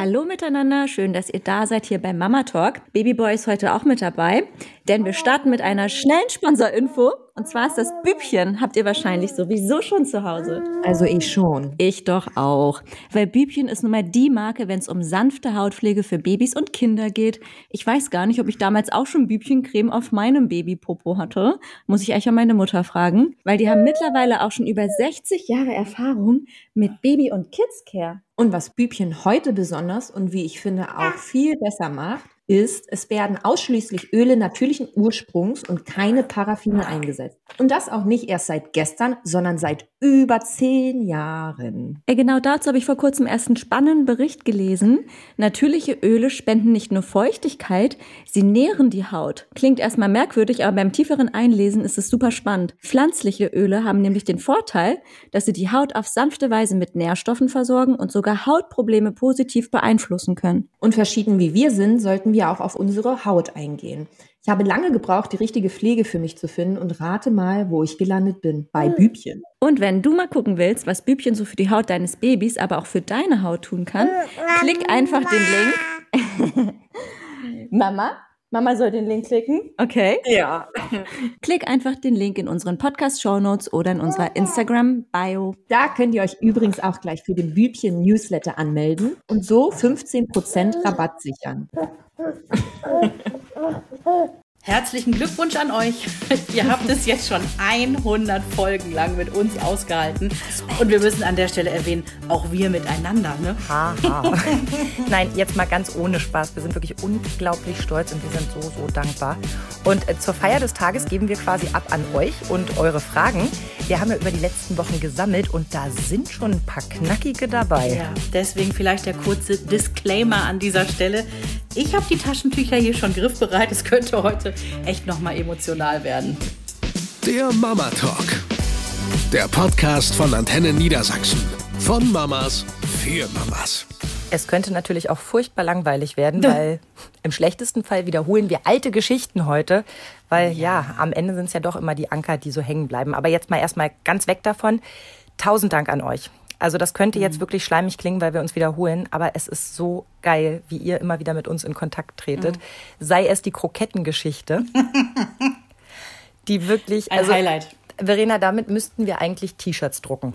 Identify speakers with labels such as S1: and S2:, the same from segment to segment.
S1: Hallo miteinander, schön, dass ihr da seid hier beim Mama Talk. Babyboy ist heute auch mit dabei, denn wir starten mit einer schnellen Sponsorinfo. Und zwar ist das Bübchen, habt ihr wahrscheinlich sowieso schon zu Hause.
S2: Also ich schon.
S1: Ich doch auch. Weil Bübchen ist nun mal die Marke, wenn es um sanfte Hautpflege für Babys und Kinder geht. Ich weiß gar nicht, ob ich damals auch schon Bübchencreme auf meinem Babypopo hatte. Muss ich eigentlich an meine Mutter fragen. Weil die haben mittlerweile auch schon über 60 Jahre Erfahrung mit Baby- und Kids-Care.
S2: Und was Bübchen heute besonders und wie ich finde auch viel besser macht, ist, es werden ausschließlich Öle natürlichen Ursprungs und keine Paraffine eingesetzt. Und das auch nicht erst seit gestern, sondern seit über 10 Jahren.
S1: Genau dazu habe ich vor kurzem erst einen spannenden Bericht gelesen. Natürliche Öle spenden nicht nur Feuchtigkeit, sie nähren die Haut. Klingt erstmal merkwürdig, aber beim tieferen Einlesen ist es super spannend. Pflanzliche Öle haben nämlich den Vorteil, dass sie die Haut auf sanfte Weise mit Nährstoffen versorgen und sogar Hautprobleme positiv beeinflussen können.
S2: Und verschieden wie wir sind, sollten wir auch auf unsere Haut eingehen. Ich habe lange gebraucht, die richtige Pflege für mich zu finden und rate mal, wo ich gelandet bin. Bei Bübchen.
S1: Und wenn du mal gucken willst, was Bübchen so für die Haut deines Babys, aber auch für deine Haut tun kann, klick einfach den Link. Mama soll den Link klicken? Okay.
S2: Ja.
S1: Klick einfach den Link in unseren Podcast-Shownotes oder in unserer Instagram-Bio.
S2: Da könnt ihr euch übrigens auch gleich für den Bübchen-Newsletter anmelden und so 15% Rabatt sichern.
S3: Herzlichen Glückwunsch an euch. Ihr habt es jetzt schon 100 Folgen lang mit uns ausgehalten. Und wir müssen an der Stelle erwähnen, auch wir miteinander, ne?
S4: Haha. Nein, jetzt mal ganz ohne Spaß. Wir sind wirklich unglaublich stolz und wir sind so dankbar. Und zur Feier des Tages geben wir quasi ab an euch und eure Fragen. Wir haben ja über die letzten Wochen gesammelt und da sind schon ein paar knackige dabei.
S3: Ja, deswegen vielleicht der kurze Disclaimer an dieser Stelle. Ich habe die Taschentücher hier schon griffbereit. Es könnte heute echt nochmal emotional werden.
S5: Der Mama Talk. Der Podcast von Antenne Niedersachsen. Von Mamas für Mamas.
S4: Es könnte natürlich auch furchtbar langweilig werden, weil im schlechtesten Fall wiederholen wir alte Geschichten heute. Weil ja, am Ende sind es ja doch immer die Anker, die so hängen bleiben. Aber jetzt mal erstmal ganz weg davon. 1000 Dank an euch. Also das könnte jetzt wirklich schleimig klingen, weil wir uns wiederholen, aber es ist so geil, wie ihr immer wieder mit uns in Kontakt tretet. Sei es die Krokettengeschichte, die wirklich...
S3: Ein Highlight.
S4: Verena, damit müssten wir eigentlich T-Shirts drucken.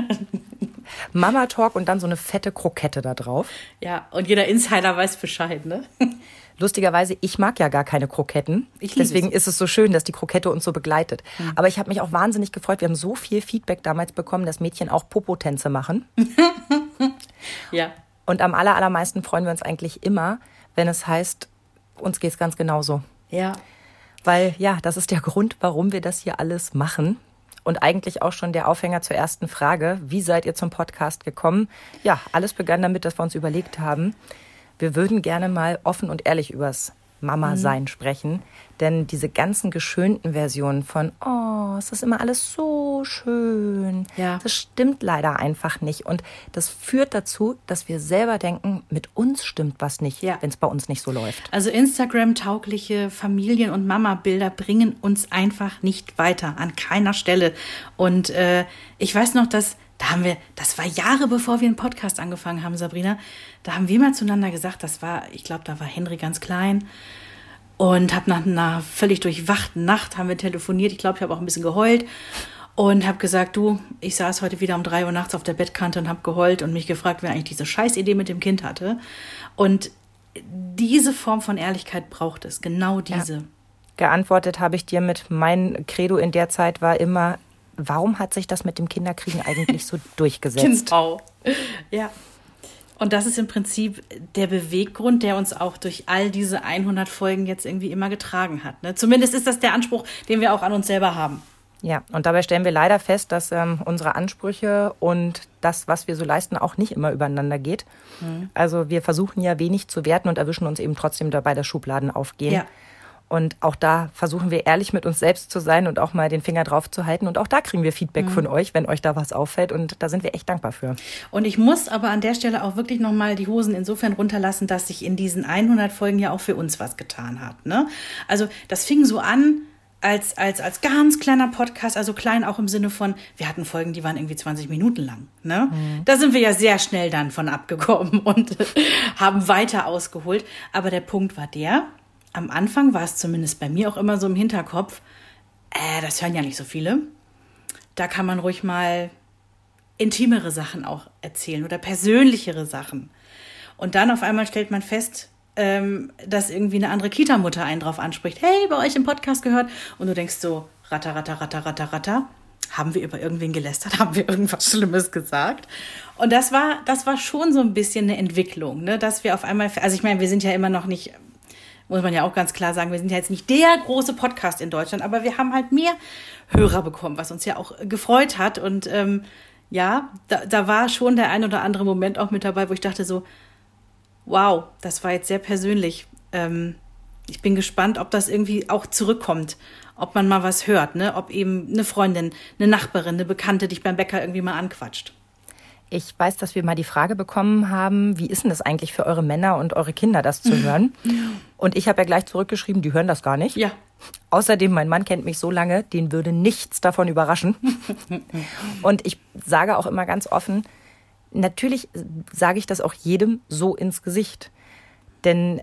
S4: Mama Talk und dann so eine fette Krokette da drauf.
S3: Ja, und jeder Insider weiß Bescheid, ne?
S4: Lustigerweise, ich mag ja gar keine Kroketten. Deswegen ist es so schön, dass die Krokette uns so begleitet. Aber ich habe mich auch wahnsinnig gefreut. Wir haben so viel Feedback damals bekommen, dass Mädchen auch Popotänze machen.
S3: Ja.
S4: Und am allermeisten freuen wir uns eigentlich immer, wenn es heißt, uns geht's ganz genauso.
S3: Ja.
S4: Weil ja, das ist der Grund, warum wir das hier alles machen. Und eigentlich auch schon der Aufhänger zur ersten Frage. Wie seid ihr zum Podcast gekommen? Ja, alles begann damit, dass wir uns überlegt haben, wir würden gerne mal offen und ehrlich übers Mama-Sein sprechen. Denn diese ganzen geschönten Versionen von, oh, es ist immer alles so schön.
S3: Ja.
S4: Das stimmt leider einfach nicht. Und das führt dazu, dass wir selber denken, mit uns stimmt was nicht, wenn es bei uns nicht so läuft.
S3: Also Instagram-taugliche Familien- und Mama-Bilder bringen uns einfach nicht weiter, an keiner Stelle. Und ich weiß noch, dass das war Jahre bevor wir einen Podcast angefangen haben, Sabrina. Da haben wir mal zueinander gesagt, ich glaube, da war Henry ganz klein und habe nach einer völlig durchwachten Nacht haben wir telefoniert. Ich glaube, ich habe auch ein bisschen geheult und habe gesagt, du, ich saß heute wieder um 3 Uhr nachts auf der Bettkante und habe geheult und mich gefragt, wer eigentlich diese Scheißidee mit dem Kind hatte. Und diese Form von Ehrlichkeit braucht es, genau diese.
S4: Ja. Geantwortet habe ich dir mit, mein Credo in der Zeit war immer, warum hat sich das mit dem Kinderkriegen eigentlich so durchgesetzt?
S3: Genau. Ja. Und das ist im Prinzip der Beweggrund, der uns auch durch all diese 100 Folgen jetzt irgendwie immer getragen hat. Ne? Zumindest ist das der Anspruch, den wir auch an uns selber haben.
S4: Ja, und dabei stellen wir leider fest, dass unsere Ansprüche und das, was wir so leisten, auch nicht immer übereinander geht. Also wir versuchen ja wenig zu werten und erwischen uns eben trotzdem dabei, dass Schubladen aufgehen.
S3: Ja.
S4: Und auch da versuchen wir ehrlich mit uns selbst zu sein und auch mal den Finger drauf zu halten. Und auch da kriegen wir Feedback von euch, wenn euch da was auffällt. Und da sind wir echt dankbar für.
S3: Und ich muss aber an der Stelle auch wirklich nochmal die Hosen insofern runterlassen, dass sich in diesen 100 Folgen ja auch für uns was getan hat. Ne? Also das fing so an, als ganz kleiner Podcast, also klein auch im Sinne von, wir hatten Folgen, die waren irgendwie 20 Minuten lang. Ne? Da sind wir ja sehr schnell dann von abgekommen und haben weiter ausgeholt. Aber der Punkt war der, am Anfang war es zumindest bei mir auch immer so im Hinterkopf, das hören ja nicht so viele. Da kann man ruhig mal intimere Sachen auch erzählen oder persönlichere Sachen. Und dann auf einmal stellt man fest, dass irgendwie eine andere Kita-Mutter einen drauf anspricht. Hey, bei euch im Podcast gehört. Und du denkst so, ratter. Haben wir über irgendwen gelästert? Haben wir irgendwas Schlimmes gesagt? Und das war schon so ein bisschen eine Entwicklung, ne? Dass wir auf einmal, also ich meine, wir sind ja immer noch nicht, muss man ja auch ganz klar sagen, wir sind ja jetzt nicht der große Podcast in Deutschland, aber wir haben halt mehr Hörer bekommen, was uns ja auch gefreut hat. Und da war schon der ein oder andere Moment auch mit dabei, wo ich dachte so, wow, das war jetzt sehr persönlich. Ich bin gespannt, ob das irgendwie auch zurückkommt, ob man mal was hört, ne? Ob eben eine Freundin, eine Nachbarin, eine Bekannte dich beim Bäcker irgendwie mal anquatscht.
S4: Ich weiß, dass wir mal die Frage bekommen haben, wie ist denn das eigentlich für eure Männer und eure Kinder, das zu hören? Und ich habe ja gleich zurückgeschrieben, die hören das gar nicht.
S3: Ja.
S4: Außerdem, mein Mann kennt mich so lange, den würde nichts davon überraschen. Und ich sage auch immer ganz offen, natürlich sage ich das auch jedem so ins Gesicht. Denn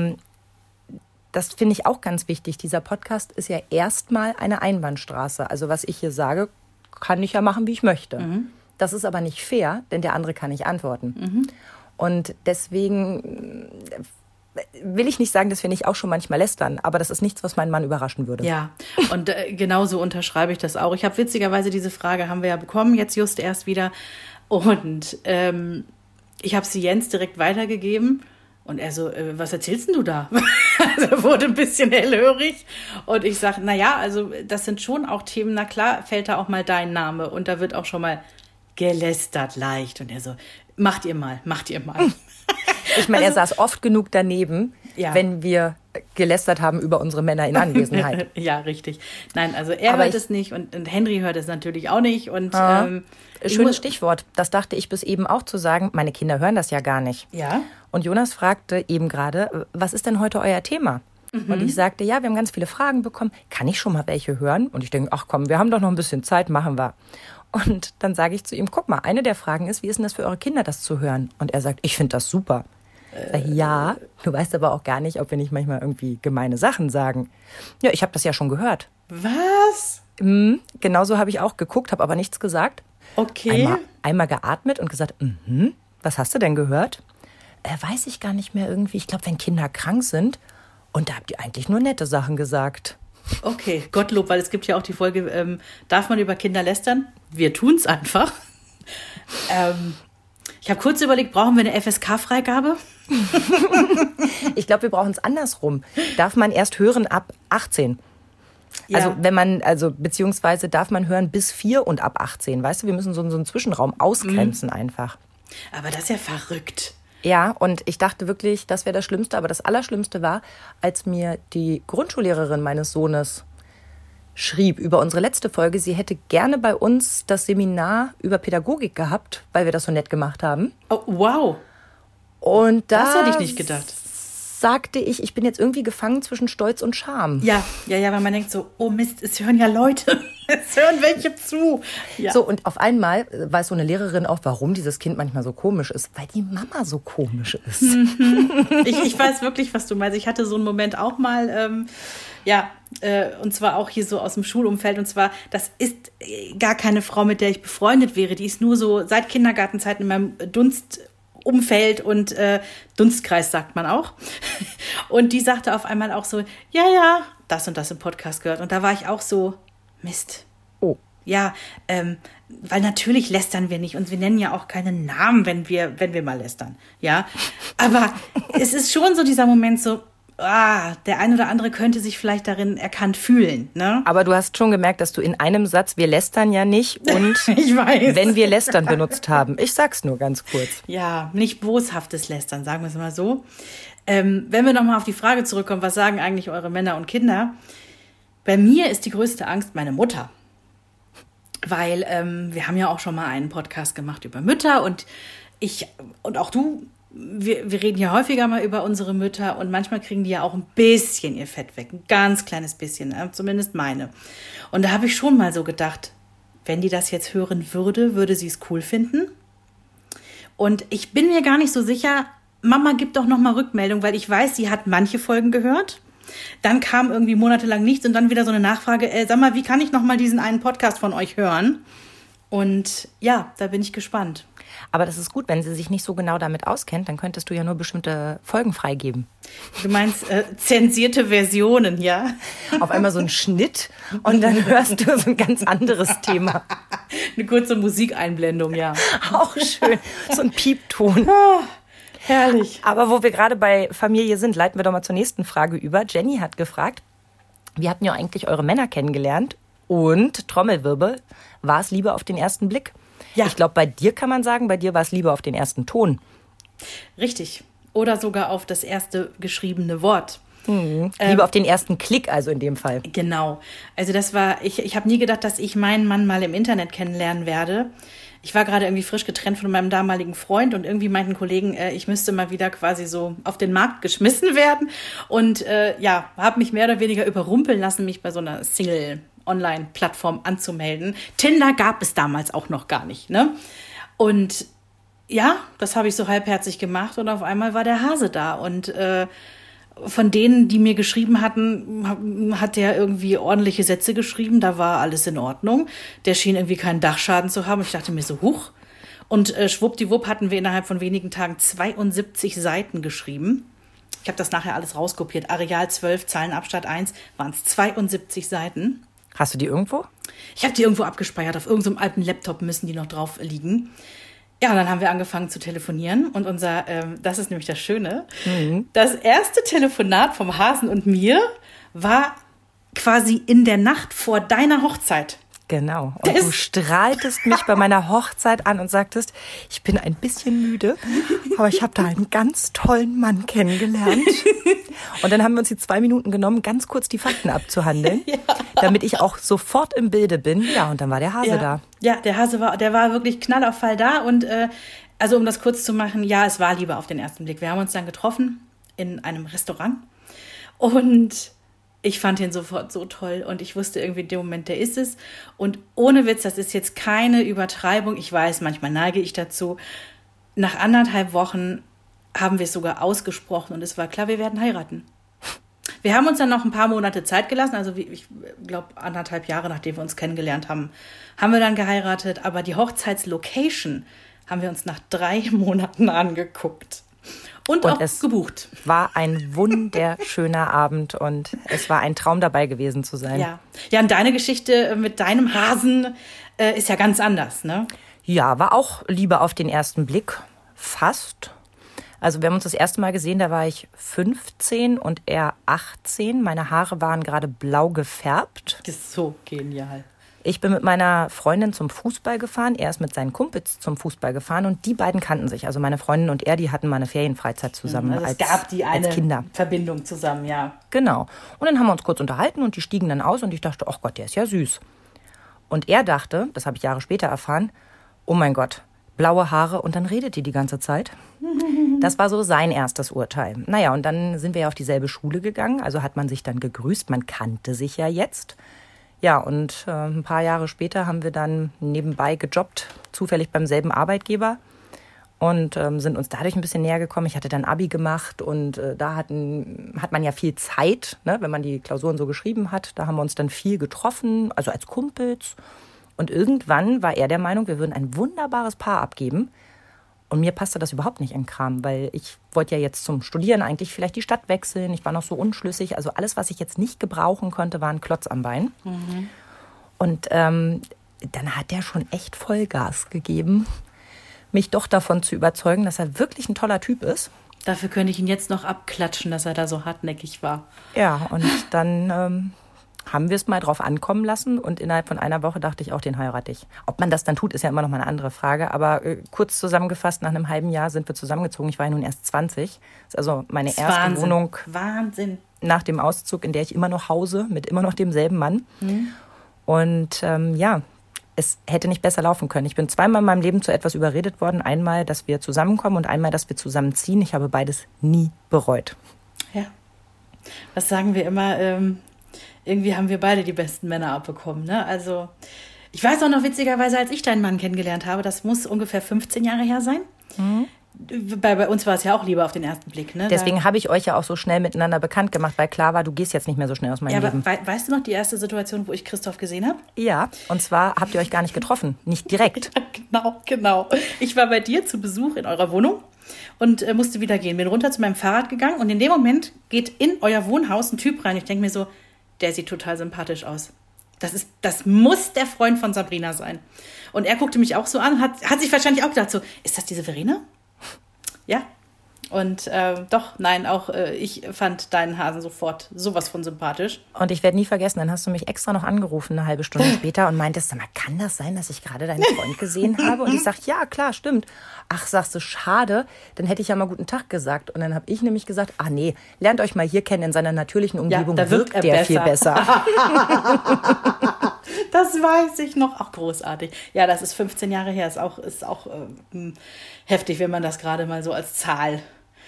S4: das finde ich auch ganz wichtig. Dieser Podcast ist ja erstmal eine Einbahnstraße. Also was ich hier sage, kann ich ja machen, wie ich möchte. Das ist aber nicht fair, denn der andere kann nicht antworten. Und deswegen will ich nicht sagen, dass wir nicht auch schon manchmal lästern, aber das ist nichts, was meinen Mann überraschen würde.
S3: Ja, und genauso unterschreibe ich das auch. Ich habe witzigerweise diese Frage, haben wir ja bekommen, jetzt just erst wieder. Und ich habe sie Jens direkt weitergegeben. Und er so, was erzählst denn du da? Also er wurde ein bisschen hellhörig. Und ich sage, naja, also das sind schon auch Themen, na klar, fällt da auch mal dein Name. Und da wird auch schon mal gelästert leicht. Und er so, macht ihr mal.
S4: Ich meine, er saß oft genug daneben, wenn wir gelästert haben über unsere Männer in Anwesenheit.
S3: Ja, richtig. Nein, also er hört es nicht und Henry hört es natürlich auch nicht. Und
S4: schönes Stichwort. Das dachte ich bis eben auch zu sagen. Meine Kinder hören das ja gar nicht.
S3: Ja.
S4: Und Jonas fragte eben gerade, was ist denn heute euer Thema? Und ich sagte, ja, wir haben ganz viele Fragen bekommen. Kann ich schon mal welche hören? Und ich denke, ach komm, wir haben doch noch ein bisschen Zeit, machen wir. Und dann sage ich zu ihm, guck mal, eine der Fragen ist, wie ist denn das für eure Kinder, das zu hören? Und er sagt, ich finde das super. Ja, du weißt aber auch gar nicht, ob wir nicht manchmal irgendwie gemeine Sachen sagen. Ja, ich habe das ja schon gehört.
S3: Was?
S4: Genauso habe ich auch geguckt, habe aber nichts gesagt.
S3: Okay.
S4: Einmal geatmet und gesagt, was hast du denn gehört? Weiß ich gar nicht mehr irgendwie. Ich glaube, wenn Kinder krank sind. Und da habt ihr eigentlich nur nette Sachen gesagt.
S3: Okay, Gottlob, weil es gibt ja auch die Folge, darf man über Kinder lästern? Wir tun's einfach. Ich habe kurz überlegt, brauchen wir eine FSK-Freigabe?
S4: Ich glaube, wir brauchen es andersrum. Darf man erst hören ab 18?
S3: Ja.
S4: Also beziehungsweise darf man hören bis 4 und ab 18. Weißt du, wir müssen so einen Zwischenraum ausgrenzen einfach.
S3: Aber das ist ja verrückt.
S4: Ja, und ich dachte wirklich, das wäre das Schlimmste. Aber das Allerschlimmste war, als mir die Grundschullehrerin meines Sohnes schrieb über unsere letzte Folge, sie hätte gerne bei uns das Seminar über Pädagogik gehabt, weil wir das so nett gemacht haben.
S3: Oh, wow.
S4: Und
S3: das hätte ich nicht gedacht.
S4: Sagte ich, ich bin jetzt irgendwie gefangen zwischen Stolz und Scham.
S3: Ja, weil man denkt so, oh Mist, es hören ja Leute, es hören welche zu. Ja.
S4: So, und auf einmal weiß so eine Lehrerin auch, warum dieses Kind manchmal so komisch ist, weil die Mama so komisch ist.
S3: Ich weiß wirklich, was du meinst. Ich hatte so einen Moment auch mal, und zwar auch hier so aus dem Schulumfeld. Und zwar, das ist gar keine Frau, mit der ich befreundet wäre. Die ist nur so seit Kindergartenzeiten in meinem Umfeld und Dunstkreis sagt man auch. Und die sagte auf einmal auch so, ja, das und das im Podcast gehört. Und da war ich auch so, Mist.
S4: Oh.
S3: Ja, weil natürlich lästern wir nicht und wir nennen ja auch keinen Namen, wenn wir mal lästern. Ja, aber es ist schon so dieser Moment so, der ein oder andere könnte sich vielleicht darin erkannt fühlen. Ne?
S4: Aber du hast schon gemerkt, dass du in einem Satz, wir lästern ja nicht und
S3: ich weiß.
S4: Wenn wir lästern benutzt haben. Ich sag's nur ganz kurz.
S3: Ja, nicht boshaftes Lästern, sagen wir es mal so. Wenn wir nochmal auf die Frage zurückkommen, was sagen eigentlich eure Männer und Kinder? Bei mir ist die größte Angst meine Mutter. Weil wir haben ja auch schon mal einen Podcast gemacht über Mütter und ich und auch du wir reden ja häufiger mal über unsere Mütter und manchmal kriegen die ja auch ein bisschen ihr Fett weg. Ein ganz kleines bisschen, zumindest meine. Und da habe ich schon mal so gedacht, wenn die das jetzt hören würde sie es cool finden. Und ich bin mir gar nicht so sicher, Mama gibt doch noch mal Rückmeldung, weil ich weiß, sie hat manche Folgen gehört. Dann kam irgendwie monatelang nichts und dann wieder so eine Nachfrage, sag mal, wie kann ich noch mal diesen einen Podcast von euch hören? Und ja, da bin ich gespannt.
S4: Aber das ist gut, wenn sie sich nicht so genau damit auskennt, dann könntest du ja nur bestimmte Folgen freigeben.
S3: Du meinst zensierte Versionen, ja?
S4: Auf einmal so ein Schnitt und dann hörst du so ein ganz anderes Thema.
S3: Eine kurze Musikeinblendung, ja.
S4: Auch schön, so ein Piepton.
S3: Herrlich.
S4: Aber wo wir gerade bei Familie sind, leiten wir doch mal zur nächsten Frage über. Jenny hat gefragt, wie habt ihr eigentlich eure Männer kennengelernt? Und, Trommelwirbel, war es Liebe auf den ersten Blick?
S3: Ja.
S4: Ich glaube, bei dir kann man sagen, bei dir war es Liebe auf den ersten Ton.
S3: Richtig. Oder sogar auf das erste geschriebene Wort.
S4: Liebe auf den ersten Klick, also in dem Fall.
S3: Genau. Also das war, ich habe nie gedacht, dass ich meinen Mann mal im Internet kennenlernen werde. Ich war gerade irgendwie frisch getrennt von meinem damaligen Freund und irgendwie meinten Kollegen, ich müsste mal wieder quasi so auf den Markt geschmissen werden. Und habe mich mehr oder weniger überrumpeln lassen, mich bei so einer Single-Online-Plattform anzumelden. Tinder gab es damals auch noch gar nicht, ne? Und ja, das habe ich so halbherzig gemacht und auf einmal war der Hase da. Und von denen, die mir geschrieben hatten, hat der irgendwie ordentliche Sätze geschrieben. Da war alles in Ordnung. Der schien irgendwie keinen Dachschaden zu haben. Ich dachte mir so, huch. Und schwuppdiwupp hatten wir innerhalb von wenigen Tagen 72 Seiten geschrieben. Ich habe das nachher alles rauskopiert. Areal 12, Zeilenabstand 1, waren es 72 Seiten.
S4: Hast du die irgendwo?
S3: Ich habe die irgendwo abgespeichert. Auf irgendeinem alten Laptop müssen die noch drauf liegen. Ja, und dann haben wir angefangen zu telefonieren und das ist nämlich das Schöne, das erste Telefonat vom Hasen und mir war quasi in der Nacht vor deiner Hochzeit.
S4: Genau. Und du strahltest mich bei meiner Hochzeit an und sagtest, ich bin ein bisschen müde, aber ich habe da einen ganz tollen Mann kennengelernt. Und dann haben wir uns die 2 Minuten genommen, ganz kurz die Fakten abzuhandeln, damit ich auch sofort im Bilde bin. Ja, und dann war der Hase da.
S3: Ja, der war wirklich Knall auf Fall da. Und also um das kurz zu machen, ja, es war Liebe auf den ersten Blick. Wir haben uns dann getroffen in einem Restaurant und ich fand ihn sofort so toll und ich wusste irgendwie in dem Moment, der ist es. Und ohne Witz, das ist jetzt keine Übertreibung. Ich weiß, manchmal neige ich dazu. Nach 1,5 Wochen haben wir es sogar ausgesprochen und es war klar, wir werden heiraten. Wir haben uns dann noch ein paar Monate Zeit gelassen, also ich glaube 1,5 Jahre, nachdem wir uns kennengelernt haben, haben wir dann geheiratet. Aber die Hochzeitslocation haben wir uns nach 3 Monaten angeguckt. Und auch
S4: es
S3: gebucht.
S4: War ein wunderschöner Abend und es war ein Traum dabei gewesen zu sein.
S3: Ja, und deine Geschichte mit deinem Hasen ist ja ganz anders, ne?
S4: Ja, war auch Liebe auf den ersten Blick. Fast. Also wir haben uns das erste Mal gesehen, da war ich 15 und er 18. Meine Haare waren gerade blau gefärbt.
S3: Das ist so genial.
S4: Ich bin mit meiner Freundin zum Fußball gefahren, er ist mit seinen Kumpels zum Fußball gefahren und die beiden kannten sich. Also meine Freundin und er, die hatten mal eine Ferienfreizeit zusammen
S3: also
S4: als
S3: es gab die eine
S4: Kinder.
S3: Verbindung zusammen, ja.
S4: Genau. Und dann haben wir uns kurz unterhalten und die stiegen dann aus und ich dachte, ach Gott, der ist ja süß. Und er dachte, das habe ich Jahre später erfahren, oh mein Gott, blaue Haare und dann redet die ganze Zeit. Das war so sein erstes Urteil. Naja, und dann sind wir ja auf dieselbe Schule gegangen, also hat man sich dann gegrüßt, man kannte sich ja jetzt. Ja, und ein paar Jahre später haben wir dann nebenbei gejobbt, zufällig beim selben Arbeitgeber und sind uns dadurch ein bisschen näher gekommen. Ich hatte dann Abi gemacht und da hat man ja viel Zeit, ne, wenn man die Klausuren so geschrieben hat. Da haben wir uns dann viel getroffen, also als Kumpels. Und irgendwann war er der Meinung, wir würden ein wunderbares Paar abgeben. Und mir passte das überhaupt nicht in den Kram, weil ich wollte ja jetzt zum Studieren eigentlich vielleicht die Stadt wechseln. Ich war noch so unschlüssig. Also alles, was ich jetzt nicht gebrauchen konnte, war ein Klotz am Bein. Mhm. Und dann hat der schon echt Vollgas gegeben, mich doch davon zu überzeugen, dass er wirklich ein toller Typ ist.
S3: Dafür könnte ich ihn jetzt noch abklatschen, dass er da so hartnäckig war.
S4: Ja, und dann haben wir es mal drauf ankommen lassen und innerhalb von einer Woche dachte ich auch, den heirate ich. Ob man das dann tut, ist ja immer noch mal eine andere Frage, aber kurz zusammengefasst, nach einem halben Jahr sind wir zusammengezogen. Ich war ja nun erst 20. Das ist also meine erste Wohnung nach dem Auszug, in der ich immer noch hause, mit immer noch demselben Mann. Mhm. Und es hätte nicht besser laufen können. Ich bin zweimal in meinem Leben zu etwas überredet worden. Einmal, dass wir zusammenkommen und einmal, dass wir zusammenziehen. Ich habe beides nie bereut.
S3: Ja. Was sagen wir immer? Irgendwie haben wir beide die besten Männer abbekommen. Ne? Also ich weiß auch noch witzigerweise, als ich deinen Mann kennengelernt habe, das muss ungefähr 15 Jahre her sein. Bei uns war es ja auch lieber auf den ersten Blick. Ne?
S4: Deswegen habe ich euch ja auch so schnell miteinander bekannt gemacht, weil klar war, du gehst jetzt nicht mehr so schnell aus meinem Leben.
S3: Aber weißt du noch die erste Situation, wo ich Christoph gesehen habe?
S4: Ja, und zwar habt ihr euch gar nicht getroffen, nicht direkt.
S3: Ja, genau. Ich war bei dir zu Besuch in eurer Wohnung und musste wieder gehen. Bin runter zu meinem Fahrrad gegangen und in dem Moment geht in euer Wohnhaus ein Typ rein. Ich denke mir so, der sieht total sympathisch aus. Das muss der Freund von Sabrina sein. Und er guckte mich auch so an, hat sich wahrscheinlich auch gedacht so, ist das diese Verena? Ja. Und auch ich fand deinen Hasen sofort sowas von sympathisch.
S4: Und ich werde nie vergessen, dann hast du mich extra noch angerufen, eine halbe Stunde später und meintest, sag mal, kann das sein, dass ich gerade deinen Freund gesehen habe? Und ich sag, ja, klar, stimmt. Ach, sagst du, schade, dann hätte ich ja mal guten Tag gesagt. Und dann habe ich nämlich gesagt, ach nee, lernt euch mal hier kennen, in seiner natürlichen Umgebung
S3: da wirkt
S4: der viel besser.
S3: Das weiß ich noch. Auch großartig. Ja, das ist 15 Jahre her. Ist auch heftig, wenn man das gerade mal so als Zahl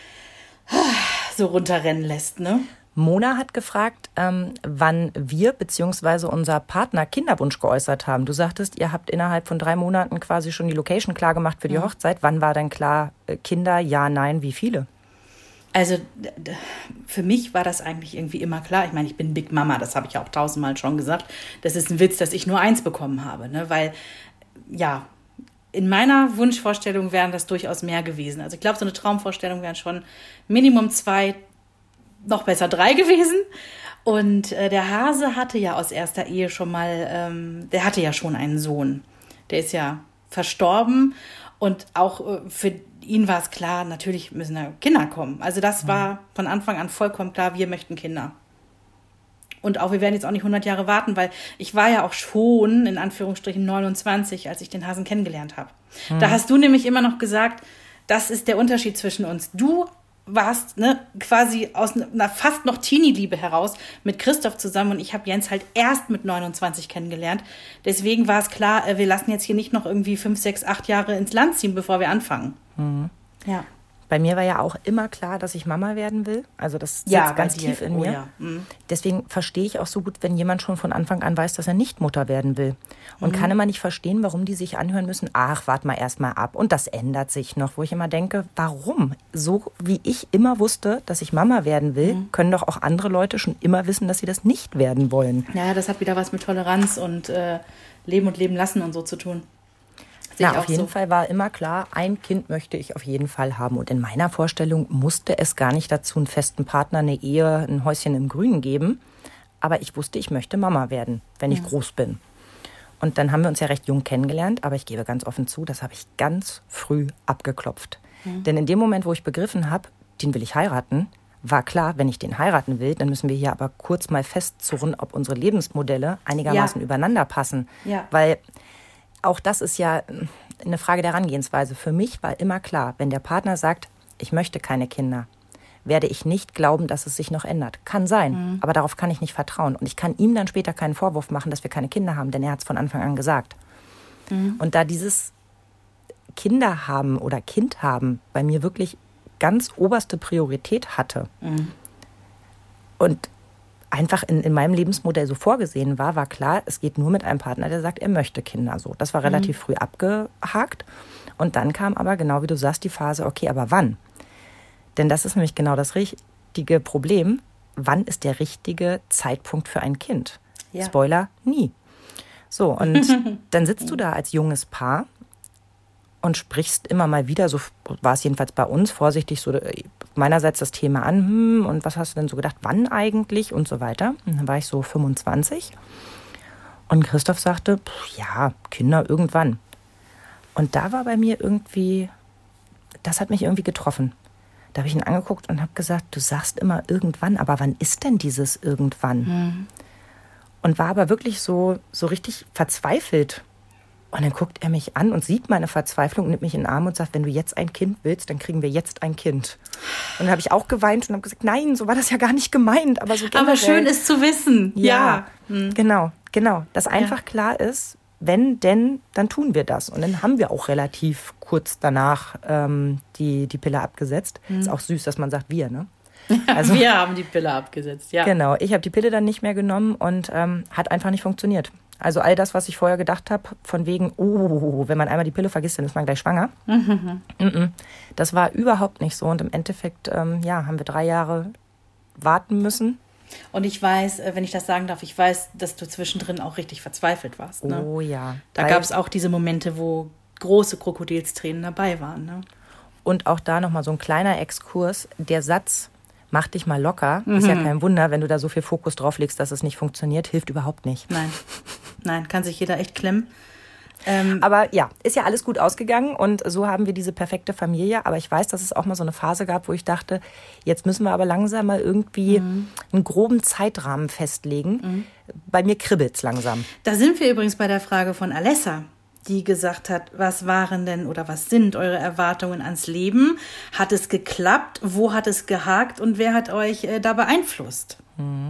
S3: so runterrennen lässt, ne?
S4: Mona hat gefragt, wann wir bzw. unser Partner Kinderwunsch geäußert haben. Du sagtest, ihr habt innerhalb von 3 Monaten quasi schon die Location klar gemacht für die Hochzeit. Wann war denn klar, Kinder, ja, nein, wie viele?
S3: Also für mich war das eigentlich irgendwie immer klar. Ich meine, ich bin Big Mama, das habe ich ja auch 1000-mal schon gesagt. Das ist ein Witz, dass ich nur 1 bekommen habe, ne? Weil, ja, in meiner Wunschvorstellung wären das durchaus mehr gewesen. Also ich glaube, so eine Traumvorstellung wären schon Minimum 2, noch besser 3 gewesen. Und der Hase hatte ja aus erster Ehe schon mal, der hatte ja schon einen Sohn. Der ist ja verstorben und auch für ihn war es klar, natürlich müssen da Kinder kommen. Also das war von Anfang an vollkommen klar, wir möchten Kinder. Und auch, wir werden jetzt auch nicht 100 Jahre warten, weil ich war ja auch schon, in Anführungsstrichen, 29, als ich den Hasen kennengelernt habe. Da hast du nämlich immer noch gesagt, das ist der Unterschied zwischen uns. Du warst quasi aus einer fast noch Teenie-Liebe heraus mit Christoph zusammen und ich habe Jens halt erst mit 29 kennengelernt. Deswegen war es klar, wir lassen jetzt hier nicht noch irgendwie 5, 6, 8 Jahre ins Land ziehen, bevor wir anfangen. Ja.
S4: Bei mir war ja auch immer klar, dass ich Mama werden will. Also das sitzt ganz tief in mir.
S3: Ja.
S4: Deswegen verstehe ich auch so gut, wenn jemand schon von Anfang an weiß, dass er nicht Mutter werden will. Und kann immer nicht verstehen, warum die sich anhören müssen, ach, wart mal erst mal ab. Und das ändert sich noch, wo ich immer denke, warum? So wie ich immer wusste, dass ich Mama werden will, können doch auch andere Leute schon immer wissen, dass sie das nicht werden wollen.
S3: Ja, das hat wieder was mit Toleranz und Leben und Leben lassen und so zu tun.
S4: Ja, auf jeden Fall war immer klar, ein Kind möchte ich auf jeden Fall haben. Und in meiner Vorstellung musste es gar nicht dazu einen festen Partner, eine Ehe, ein Häuschen im Grünen geben. Aber ich wusste, ich möchte Mama werden, wenn ich groß bin. Und dann haben wir uns ja recht jung kennengelernt. Aber ich gebe ganz offen zu, das habe ich ganz früh abgeklopft. Denn in dem Moment, wo ich begriffen habe, den will ich heiraten, war klar, wenn ich den heiraten will, dann müssen wir hier aber kurz mal festzurren, ob unsere Lebensmodelle einigermaßen übereinander passen.
S3: Ja.
S4: Weil auch das ist ja eine Frage der Herangehensweise. Für mich war immer klar, wenn der Partner sagt, ich möchte keine Kinder, werde ich nicht glauben, dass es sich noch ändert. Kann sein, aber darauf kann ich nicht vertrauen. Und ich kann ihm dann später keinen Vorwurf machen, dass wir keine Kinder haben, denn er hat es von Anfang an gesagt. Und da dieses Kinder haben oder Kind haben bei mir wirklich ganz oberste Priorität hatte und einfach in meinem Lebensmodell so vorgesehen war klar, es geht nur mit einem Partner, der sagt, er möchte Kinder. So, das war relativ früh abgehakt. Und dann kam aber, genau wie du sagst, die Phase, okay, aber wann? Denn das ist nämlich genau das richtige Problem. Wann ist der richtige Zeitpunkt für ein Kind? Ja. Spoiler, nie. So, und dann sitzt du da als junges Paar und sprichst immer mal wieder, so war es jedenfalls bei uns, vorsichtig so meinerseits das Thema an, und was hast du denn so gedacht, wann eigentlich und so weiter. Und dann war ich so 25 und Christoph sagte, ja, Kinder irgendwann. Und da war bei mir irgendwie, das hat mich irgendwie getroffen. Da habe ich ihn angeguckt und habe gesagt, du sagst immer irgendwann, aber wann ist denn dieses irgendwann? Und war aber wirklich so richtig verzweifelt. Und dann guckt er mich an und sieht meine Verzweiflung, nimmt mich in den Arm und sagt, wenn du jetzt ein Kind willst, dann kriegen wir jetzt ein Kind. Und dann habe ich auch geweint und habe gesagt, nein, so war das ja gar nicht gemeint. Aber so generell.
S3: Aber schön ist zu wissen.
S4: Ja. Genau. Dass einfach klar ist, wenn denn, dann tun wir das. Und dann haben wir auch relativ kurz danach die Pille abgesetzt. Ist auch süß, dass man sagt, wir, ne?
S3: Also, wir haben die Pille abgesetzt, ja.
S4: Genau, ich habe die Pille dann nicht mehr genommen und hat einfach nicht funktioniert. Also all das, was ich vorher gedacht habe, von wegen, wenn man einmal die Pille vergisst, dann ist man gleich schwanger. Das war überhaupt nicht so. Und im Endeffekt, haben wir 3 Jahre warten müssen.
S3: Und ich weiß, wenn ich das sagen darf, ich weiß, dass du zwischendrin auch richtig verzweifelt warst. Ne?
S4: Oh ja.
S3: Da gab es auch diese Momente, wo große Krokodilstränen dabei waren. Ne?
S4: Und auch da nochmal so ein kleiner Exkurs. Der Satz, mach dich mal locker, ist ja kein Wunder, wenn du da so viel Fokus drauf legst, dass es nicht funktioniert, hilft überhaupt nicht.
S3: Nein, kann sich jeder echt klemmen.
S4: Aber ja, ist ja alles gut ausgegangen und so haben wir diese perfekte Familie. Aber ich weiß, dass es auch mal so eine Phase gab, wo ich dachte, jetzt müssen wir aber langsam mal irgendwie einen groben Zeitrahmen festlegen. Bei mir kribbelt's langsam.
S3: Da sind wir übrigens bei der Frage von Alessa, die gesagt hat, was waren denn oder was sind eure Erwartungen ans Leben? Hat es geklappt? Wo hat es gehakt? Und wer hat euch da beeinflusst?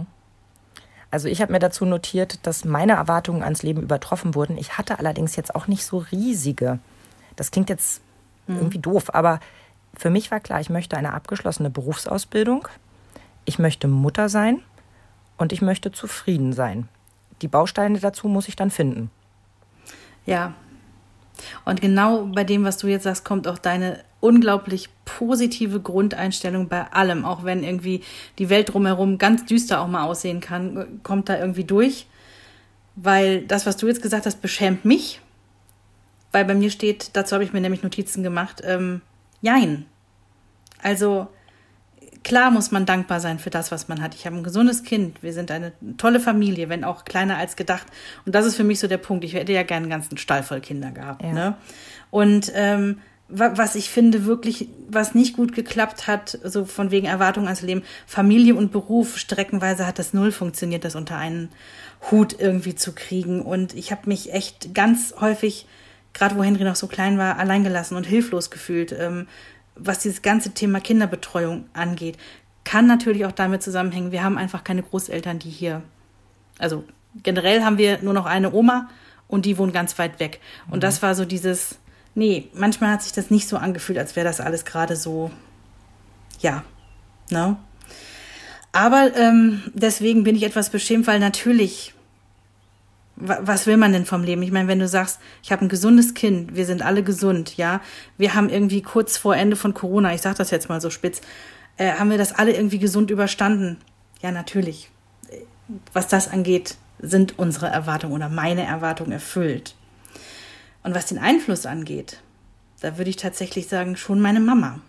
S4: Also ich habe mir dazu notiert, dass meine Erwartungen ans Leben übertroffen wurden. Ich hatte allerdings jetzt auch nicht so riesige. Das klingt jetzt irgendwie doof, aber für mich war klar, ich möchte eine abgeschlossene Berufsausbildung, ich möchte Mutter sein und ich möchte zufrieden sein. Die Bausteine dazu muss ich dann finden.
S3: Ja, und genau bei dem, was du jetzt sagst, kommt auch deine unglaublich positive Grundeinstellung bei allem. Auch wenn irgendwie die Welt drumherum ganz düster auch mal aussehen kann, kommt da irgendwie durch. Weil das, was du jetzt gesagt hast, beschämt mich. Weil bei mir steht, dazu habe ich mir nämlich Notizen gemacht, jein. Also klar muss man dankbar sein für das, was man hat. Ich habe ein gesundes Kind. Wir sind eine tolle Familie, wenn auch kleiner als gedacht. Und das ist für mich so der Punkt. Ich hätte ja gerne einen ganzen Stall voll Kinder gehabt.
S4: Ja.
S3: Ne? Und was ich finde wirklich, was nicht gut geklappt hat, so von wegen Erwartungen ans Leben, Familie und Beruf, streckenweise hat das null funktioniert, das unter einen Hut irgendwie zu kriegen. Und ich habe mich echt ganz häufig, gerade wo Henry noch so klein war, alleingelassen und hilflos gefühlt, was dieses ganze Thema Kinderbetreuung angeht. Kann natürlich auch damit zusammenhängen, wir haben einfach keine Großeltern, die hier, also generell haben wir nur noch eine Oma und die wohnt ganz weit weg. Und das war so dieses, nee, manchmal hat sich das nicht so angefühlt, als wäre das alles gerade so, ja, ne? Aber deswegen bin ich etwas beschämt, weil natürlich, was will man denn vom Leben? Ich meine, wenn du sagst, ich habe ein gesundes Kind, wir sind alle gesund, ja, wir haben irgendwie kurz vor Ende von Corona, ich sage das jetzt mal so spitz, haben wir das alle irgendwie gesund überstanden? Ja, natürlich. Was das angeht, sind unsere Erwartungen oder meine Erwartungen erfüllt. Und was den Einfluss angeht, da würde ich tatsächlich sagen, schon meine Mama.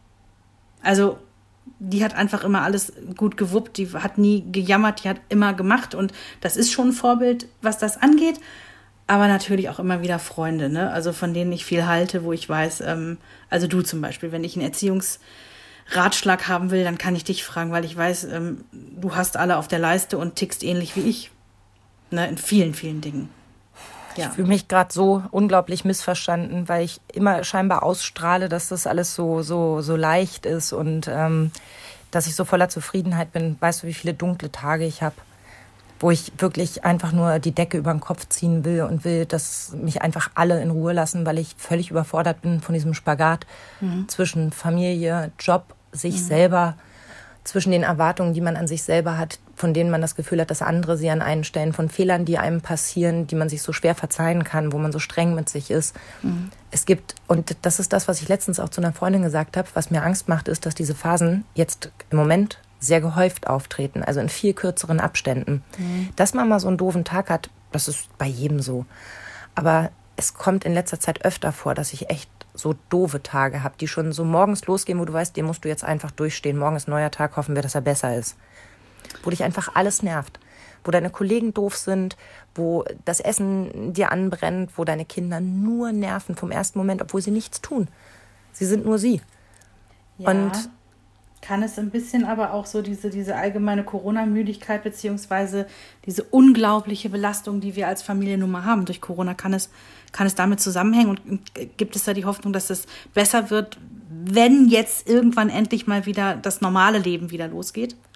S3: Also die hat einfach immer alles gut gewuppt, die hat nie gejammert, die hat immer gemacht und das ist schon ein Vorbild, was das angeht, aber natürlich auch immer wieder Freunde, ne? Also von denen ich viel halte, wo ich weiß, also du zum Beispiel, wenn ich einen Erziehungsratschlag haben will, dann kann ich dich fragen, weil ich weiß, du hast alle auf der Leiste und tickst ähnlich wie ich, ne? In vielen, vielen Dingen. Ja.
S4: Ich fühle mich gerade so unglaublich missverstanden, weil ich immer scheinbar ausstrahle, dass das alles so leicht ist und dass ich so voller Zufriedenheit bin. Weißt du, wie viele dunkle Tage ich habe, wo ich wirklich einfach nur die Decke über den Kopf ziehen will und will, dass mich einfach alle in Ruhe lassen, weil ich völlig überfordert bin von diesem Spagat zwischen Familie, Job, sich selber, zwischen den Erwartungen, die man an sich selber hat, von denen man das Gefühl hat, dass andere sie an einen stellen, von Fehlern, die einem passieren, die man sich so schwer verzeihen kann, wo man so streng mit sich ist. Es gibt, und das ist das, was ich letztens auch zu einer Freundin gesagt habe, was mir Angst macht, ist, dass diese Phasen jetzt im Moment sehr gehäuft auftreten, also in viel kürzeren Abständen. Dass man mal so einen doofen Tag hat, das ist bei jedem so. Aber es kommt in letzter Zeit öfter vor, dass ich echt so doofe Tage habe, die schon so morgens losgehen, wo du weißt, den musst du jetzt einfach durchstehen. Morgen ist ein neuer Tag, hoffen wir, dass er besser ist. Wo dich einfach alles nervt. Wo deine Kollegen doof sind, wo das Essen dir anbrennt, wo deine Kinder nur nerven vom ersten Moment, obwohl sie nichts tun. Sie sind nur sie.
S3: Ja,
S4: und
S3: kann es ein bisschen aber auch so diese allgemeine Corona-Müdigkeit beziehungsweise diese unglaubliche Belastung, die wir als Familie nun mal haben durch Corona, kann es damit zusammenhängen und gibt es da die Hoffnung, dass es besser wird, wenn jetzt irgendwann endlich mal wieder das normale Leben wieder losgeht?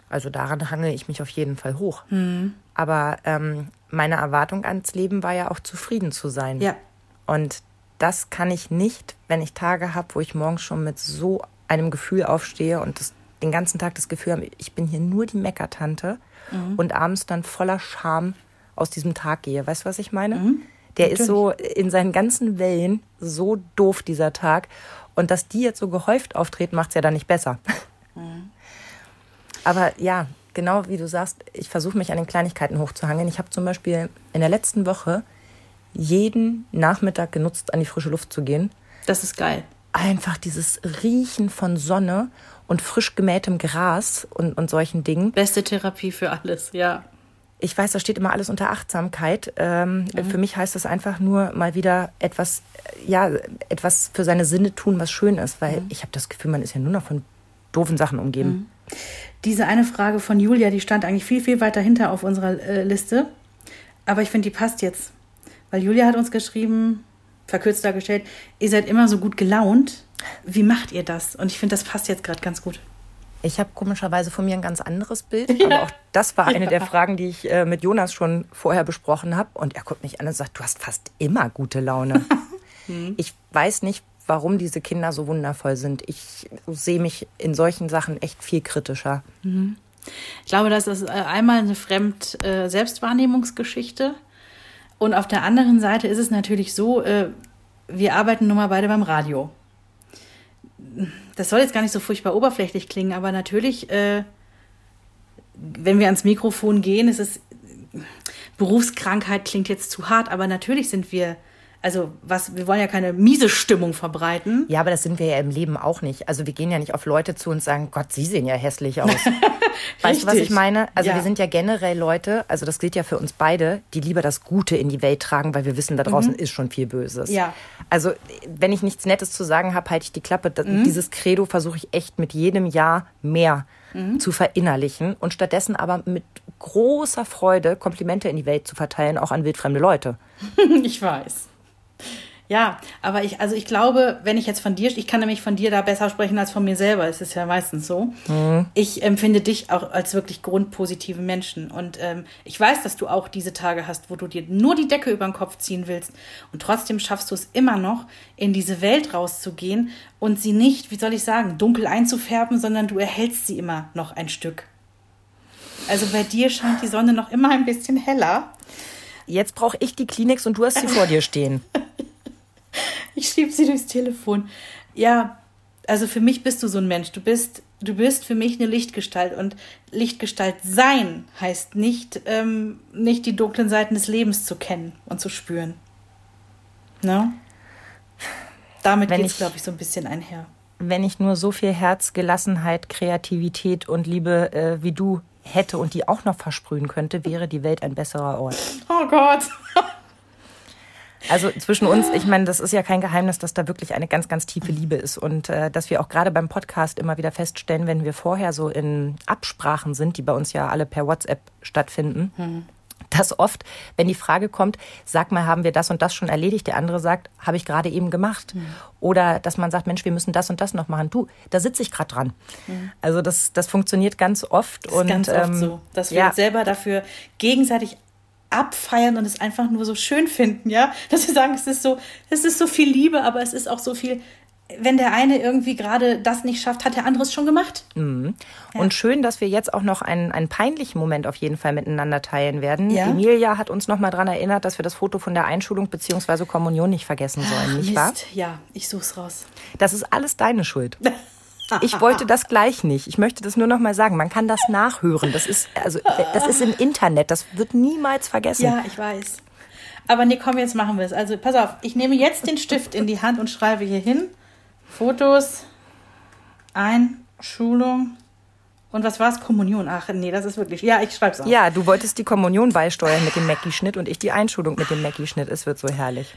S4: Also daran hangel ich mich auf jeden Fall hoch. Aber meine Erwartung ans Leben war ja auch zufrieden zu sein.
S3: Ja.
S4: Und das kann ich nicht, wenn ich Tage habe, wo ich morgens schon mit so einem Gefühl aufstehe und den ganzen Tag das Gefühl habe, ich bin hier nur die Meckertante und abends dann voller Scham aus diesem Tag gehe. Weißt du, was ich meine? Der ist so in seinen ganzen Wellen so doof, dieser Tag. Und dass die jetzt so gehäuft auftreten, macht es ja dann nicht besser. Aber ja, genau wie du sagst, ich versuche mich an den Kleinigkeiten hochzuhangeln. Ich habe zum Beispiel in der letzten Woche jeden Nachmittag genutzt, an die frische Luft zu gehen.
S3: Das ist geil.
S4: Einfach dieses Riechen von Sonne und frisch gemähtem Gras und solchen Dingen.
S3: Beste Therapie für alles, ja.
S4: Ich weiß, da steht immer alles unter Achtsamkeit. Für mich heißt das einfach nur mal wieder etwas für seine Sinne tun, was schön ist. Weil ich habe das Gefühl, man ist ja nur noch von doofen Sachen umgeben.
S3: Diese eine Frage von Julia, die stand eigentlich viel, viel weiter hinter auf unserer Liste. Aber ich finde, die passt jetzt. Weil Julia hat uns geschrieben, verkürzt dargestellt, ihr seid immer so gut gelaunt. Wie macht ihr das? Und ich finde, das passt jetzt gerade ganz gut.
S4: Ich habe komischerweise von mir ein ganz anderes Bild. Aber auch das war eine der Fragen, die ich mit Jonas schon vorher besprochen habe. Und er guckt mich an und sagt, du hast fast immer gute Laune. Ich weiß nicht, warum diese Kinder so wundervoll sind. Ich sehe mich in solchen Sachen echt viel kritischer.
S3: Ich glaube, das ist einmal eine Selbstwahrnehmungsgeschichte. Und auf der anderen Seite ist es natürlich so, wir arbeiten nun mal beide beim Radio. Das soll jetzt gar nicht so furchtbar oberflächlich klingen, aber natürlich, wenn wir ans Mikrofon gehen, ist es, Berufskrankheit klingt jetzt zu hart, aber natürlich sind wir, wir wollen ja keine miese Stimmung verbreiten.
S4: Ja, aber das sind wir ja im Leben auch nicht. Also wir gehen ja nicht auf Leute zu und sagen, Gott, Sie sehen ja hässlich aus. Weißt du, was ich meine? Also wir sind ja generell Leute, also das gilt ja für uns beide, die lieber das Gute in die Welt tragen, weil wir wissen, da draußen ist schon viel Böses.
S3: Ja.
S4: Also wenn ich nichts Nettes zu sagen habe, halte ich die Klappe. Dieses Credo versuche ich echt mit jedem Jahr mehr zu verinnerlichen und stattdessen aber mit großer Freude Komplimente in die Welt zu verteilen, auch an wildfremde Leute.
S3: Ich weiß. Ja, aber ich glaube, wenn ich jetzt ich kann nämlich von dir da besser sprechen als von mir selber. Es ist ja meistens so. Ich empfinde dich auch als wirklich grundpositiven Menschen. Und ich weiß, dass du auch diese Tage hast, wo du dir nur die Decke über den Kopf ziehen willst. Und trotzdem schaffst du es immer noch, in diese Welt rauszugehen und sie nicht, wie soll ich sagen, dunkel einzufärben, sondern du erhältst sie immer noch ein Stück. Also bei dir scheint die Sonne noch immer ein bisschen heller.
S4: Jetzt brauche ich die Kleenex und du hast sie vor dir stehen.
S3: Ich schieb sie durchs Telefon. Ja, also für mich bist du so ein Mensch. Du bist für mich eine Lichtgestalt. Und Lichtgestalt sein heißt nicht die dunklen Seiten des Lebens zu kennen und zu spüren. No? Damit geht es, glaube ich, so ein bisschen einher.
S4: Wenn ich nur so viel Herz, Gelassenheit, Kreativität und Liebe wie du hätte und die auch noch versprühen könnte, wäre die Welt ein besserer Ort.
S3: Oh Gott!
S4: Also zwischen uns, ich meine, das ist ja kein Geheimnis, dass da wirklich eine ganz, ganz tiefe Liebe ist und dass wir auch gerade beim Podcast immer wieder feststellen, wenn wir vorher so in Absprachen sind, die bei uns ja alle per WhatsApp stattfinden, dass oft, wenn die Frage kommt, sag mal, haben wir das und das schon erledigt? Der andere sagt, habe ich gerade eben gemacht. Oder dass man sagt, Mensch, wir müssen das und das noch machen. Du, da sitze ich gerade dran. Also das funktioniert ganz oft.
S3: Das ist ganz oft so, dass wir uns selber dafür gegenseitig abfeiern und es einfach nur so schön finden, ja, dass wir sagen, es ist so viel Liebe, aber es ist auch so viel, wenn der eine irgendwie gerade das nicht schafft, hat der andere es schon gemacht.
S4: Ja. Und schön, dass wir jetzt auch noch einen peinlichen Moment auf jeden Fall miteinander teilen werden.
S3: Ja.
S4: Emilia hat uns noch mal daran erinnert, dass wir das Foto von der Einschulung bzw. Kommunion nicht vergessen sollen, nicht wahr?
S3: Ja, ich such's raus.
S4: Das ist alles deine Schuld. Ich wollte das gleich nicht. Ich möchte das nur noch mal sagen. Man kann das nachhören. Das ist im Internet. Das wird niemals vergessen.
S3: Ja, ich weiß. Aber nee, komm, jetzt machen wir es. Also pass auf, ich nehme jetzt den Stift in die Hand und schreibe hier hin. Fotos, Einschulung und was war's? Kommunion. Ach nee, das ist wirklich... Ja, ich schreib's auf.
S4: Ja, du wolltest die Kommunion beisteuern mit dem Mackie-Schnitt und ich die Einschulung mit dem Mackie-Schnitt. Es wird so herrlich.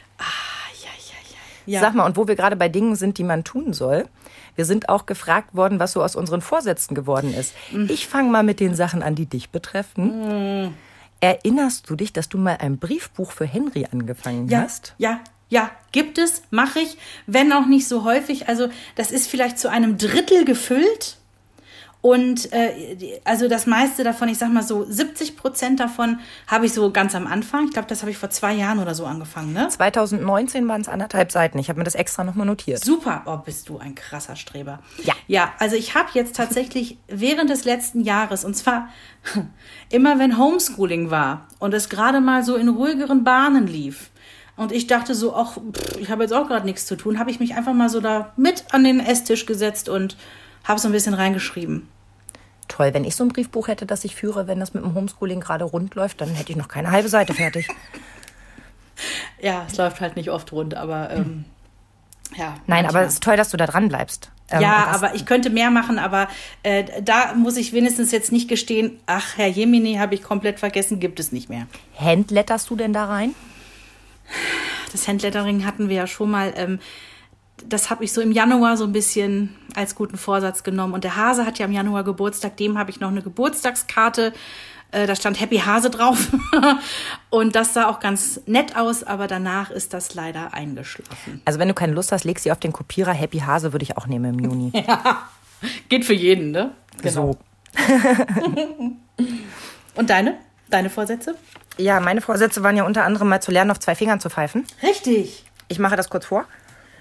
S4: Ja. Sag mal, und wo wir gerade bei Dingen sind, die man tun soll, wir sind auch gefragt worden, was so aus unseren Vorsätzen geworden ist. Ich fange mal mit den Sachen an, die dich betreffen. Erinnerst du dich, dass du mal ein Briefbuch für Henry angefangen hast?
S3: Ja, gibt es, mache ich, wenn auch nicht so häufig. Also das ist vielleicht zu einem Drittel gefüllt Und also das meiste davon, ich sag mal so 70% davon habe ich so ganz am Anfang. Ich glaube, das habe ich vor 2 Jahren oder so angefangen, ne?
S4: 2019 waren es 1,5 Seiten. Ich habe mir das extra nochmal notiert.
S3: Super, oh, bist du ein krasser Streber.
S4: Ja.
S3: Ja, also ich habe jetzt tatsächlich während des letzten Jahres, und zwar immer wenn Homeschooling war und es gerade mal so in ruhigeren Bahnen lief, und ich dachte so, ach, ich habe jetzt auch gerade nichts zu tun, habe ich mich einfach mal so da mit an den Esstisch gesetzt und habe so ein bisschen reingeschrieben.
S4: Toll, wenn ich so ein Briefbuch hätte, das ich führe, wenn das mit dem Homeschooling gerade rund läuft, dann hätte ich noch keine halbe Seite fertig.
S3: Ja, es läuft halt nicht oft rund, aber ja.
S4: Nein,
S3: manchmal.
S4: aber es ist toll, dass du da dran bleibst.
S3: Ja, aber ich könnte mehr machen, aber da muss ich wenigstens jetzt nicht gestehen, ach, Herr Jemini, habe ich komplett vergessen, gibt es nicht mehr.
S4: Handletterst du denn da rein?
S3: Das Handlettering hatten wir ja schon mal. Das habe ich so im Januar so ein bisschen als guten Vorsatz genommen. Und der Hase hat ja im Januar Geburtstag. Dem habe ich noch eine Geburtstagskarte. Da stand Happy Hase drauf. Und das sah auch ganz nett aus. Aber danach ist das leider eingeschlafen.
S4: Also wenn du keine Lust hast, leg sie auf den Kopierer. Happy Hase würde ich auch nehmen im Juni.
S3: Ja, geht für jeden, ne?
S4: Genau.
S3: So. Und deine Vorsätze?
S4: Ja, meine Vorsätze waren ja unter anderem mal zu lernen, auf 2 Fingern zu pfeifen.
S3: Richtig.
S4: Ich mache das kurz vor.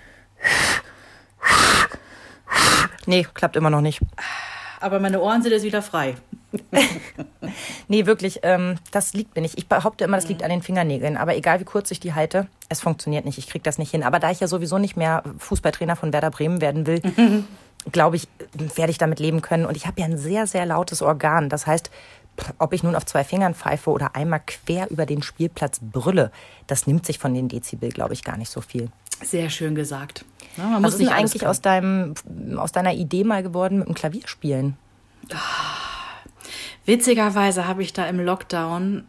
S4: Nee, klappt immer noch nicht.
S3: Aber meine Ohren sind jetzt wieder frei.
S4: Nee, wirklich, das liegt mir nicht. Ich behaupte immer, das liegt an den Fingernägeln. Aber egal, wie kurz ich die halte, es funktioniert nicht. Ich kriege das nicht hin. Aber da ich ja sowieso nicht mehr Fußballtrainer von Werder Bremen werden will, glaube ich, werde ich damit leben können. Und ich habe ja ein sehr, sehr lautes Organ. Das heißt, ob ich nun auf 2 Fingern pfeife oder einmal quer über den Spielplatz brülle, das nimmt sich von den Dezibel, glaube ich, gar nicht so viel.
S3: Sehr schön gesagt. Ja,
S4: man muss nicht eigentlich aus deiner Idee mal geworden mit dem Klavierspielen?
S3: Witzigerweise habe ich da im Lockdown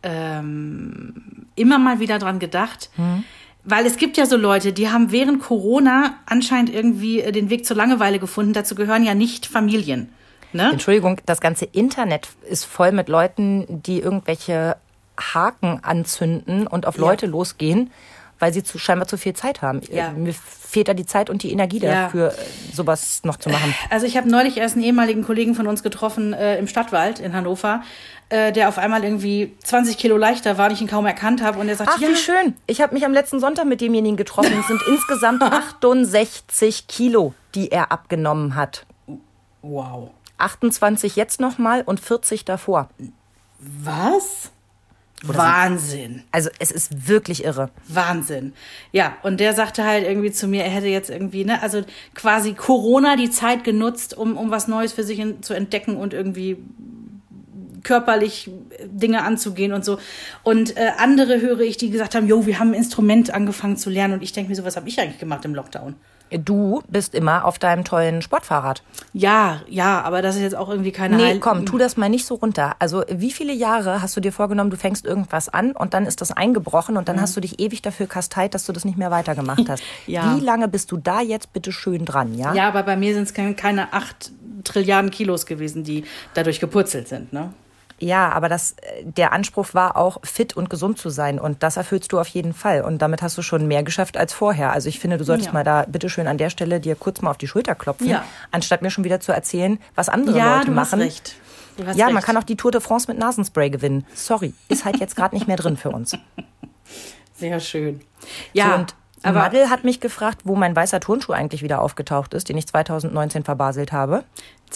S3: immer mal wieder dran gedacht, weil es gibt ja so Leute, die haben während Corona anscheinend irgendwie den Weg zur Langeweile gefunden. Dazu gehören ja nicht Familien. Ne?
S4: Entschuldigung, das ganze Internet ist voll mit Leuten, die irgendwelche Haken anzünden und auf Leute losgehen, weil sie scheinbar zu viel Zeit haben.
S3: Ja.
S4: Mir fehlt da die Zeit und die Energie dafür, sowas noch zu machen.
S3: Also ich habe neulich erst einen ehemaligen Kollegen von uns getroffen im Stadtwald in Hannover, der auf einmal irgendwie 20 Kilo leichter war und ich ihn kaum erkannt habe. Und er sagt,
S4: ach, wie schön. Ich habe mich am letzten Sonntag mit demjenigen getroffen. Es sind insgesamt 68 Kilo, die er abgenommen hat.
S3: Wow.
S4: 28 jetzt nochmal und 40 davor.
S3: Was? Wahnsinn.
S4: Also es ist wirklich irre.
S3: Wahnsinn. Ja, und der sagte halt irgendwie zu mir, er hätte jetzt irgendwie, ne, also quasi Corona die Zeit genutzt, um was Neues für sich zu entdecken und irgendwie körperlich Dinge anzugehen und so. Und andere höre ich, die gesagt haben, jo, wir haben ein Instrument angefangen zu lernen. Und ich denke mir so, was habe ich eigentlich gemacht im Lockdown?
S4: Du bist immer auf deinem tollen Sportfahrrad.
S3: Ja, aber das ist jetzt auch irgendwie keine
S4: Nee, komm, tu das mal nicht so runter. Also wie viele Jahre hast du dir vorgenommen, du fängst irgendwas an und dann ist das eingebrochen und dann hast du dich ewig dafür kasteit, dass du das nicht mehr weitergemacht hast.
S3: Ja.
S4: Wie lange bist du da jetzt bitte schön dran, ja?
S3: Ja, aber bei mir sind es keine 8 Trilliarden Kilos gewesen, die dadurch gepurzelt sind, ne?
S4: Ja, aber der Anspruch war auch, fit und gesund zu sein. Und das erfüllst du auf jeden Fall. Und damit hast du schon mehr geschafft als vorher. Also ich finde, du solltest mal da bitteschön an der Stelle dir kurz mal auf die Schulter klopfen, anstatt mir schon wieder zu erzählen, was andere Leute machen.
S3: Ja, du hast
S4: recht.
S3: Man
S4: kann auch die Tour de France mit Nasenspray gewinnen. Sorry, ist halt jetzt gerade nicht mehr drin für uns.
S3: Sehr schön. Ja,
S4: so, und Madel hat mich gefragt, wo mein weißer Turnschuh eigentlich wieder aufgetaucht ist, den ich 2019 verbaselt habe.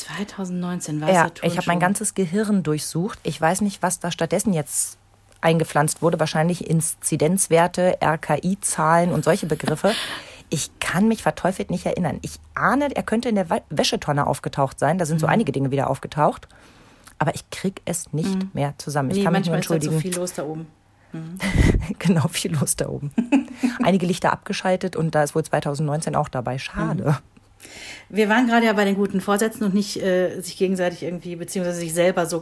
S3: 2019 weißer Turnschuh?
S4: Ich habe mein ganzes Gehirn durchsucht. Ich weiß nicht, was da stattdessen jetzt eingepflanzt wurde. Wahrscheinlich Inzidenzwerte, RKI-Zahlen und solche Begriffe. Ich kann mich verteufelt nicht erinnern. Ich ahne, er könnte in der Wäschetonne aufgetaucht sein. Da sind so einige Dinge wieder aufgetaucht. Aber ich kriege es nicht mehr zusammen. Ich kann mich nur entschuldigen.
S3: Ist so viel los da oben.
S4: Genau, viel los da oben. Einige Lichter abgeschaltet und da ist wohl 2019 auch dabei. Schade.
S3: Wir waren gerade ja bei den guten Vorsätzen und nicht sich gegenseitig irgendwie, beziehungsweise sich selber so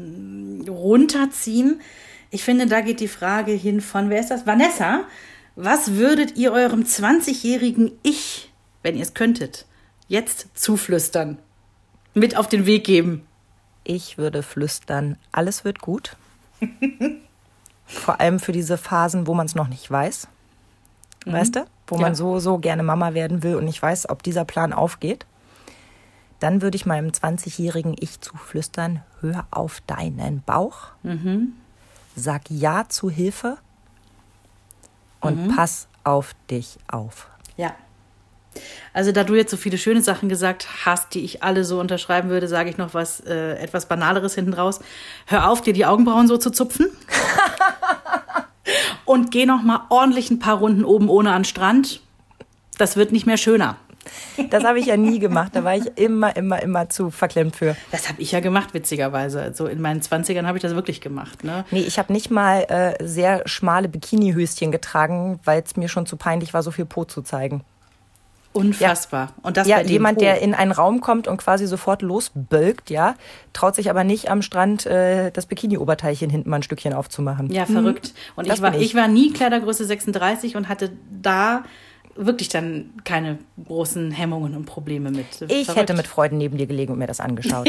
S3: runterziehen. Ich finde, da geht die Frage hin von, wer ist das? Vanessa, was würdet ihr eurem 20-jährigen Ich, wenn ihr es könntet, jetzt zuflüstern? Mit auf den Weg geben?
S4: Ich würde flüstern, alles wird gut. Vor allem für diese Phasen, wo man es noch nicht weiß. Weißt du? Wo man so gerne Mama werden will und nicht weiß, ob dieser Plan aufgeht. Dann würde ich meinem 20-jährigen Ich zuflüstern, hör auf deinen Bauch, sag Ja zu Hilfe und pass auf dich auf.
S3: Ja. Also da du jetzt so viele schöne Sachen gesagt hast, die ich alle so unterschreiben würde, sage ich noch was etwas Banaleres hinten raus. Hör auf, dir die Augenbrauen so zu zupfen. Und geh noch mal ordentlich ein paar Runden oben ohne an den Strand. Das wird nicht mehr schöner.
S4: Das habe ich ja nie gemacht. Da war ich immer zu verklemmt für.
S3: Das habe ich ja gemacht, witzigerweise. Also in meinen 20ern habe ich das wirklich gemacht. Ne?
S4: Nee, ich habe nicht mal sehr schmale Bikini-Höschen getragen, weil es mir schon zu peinlich war, so viel Po zu zeigen.
S3: Unfassbar.
S4: Ja.
S3: Und das
S4: ja,
S3: bei dem
S4: jemand,
S3: Po.
S4: der in einen Raum kommt und quasi sofort losbölkt, ja, traut sich aber nicht am Strand das Bikini-Oberteilchen hinten mal ein Stückchen aufzumachen.
S3: Ja, verrückt. Und
S4: Das bin
S3: ich war nie Kleidergröße 36 und hatte da wirklich dann keine großen Hemmungen und Probleme mit.
S4: Ich
S3: Verrückt.
S4: hätte mit Freuden neben dir gelegen und mir das angeschaut.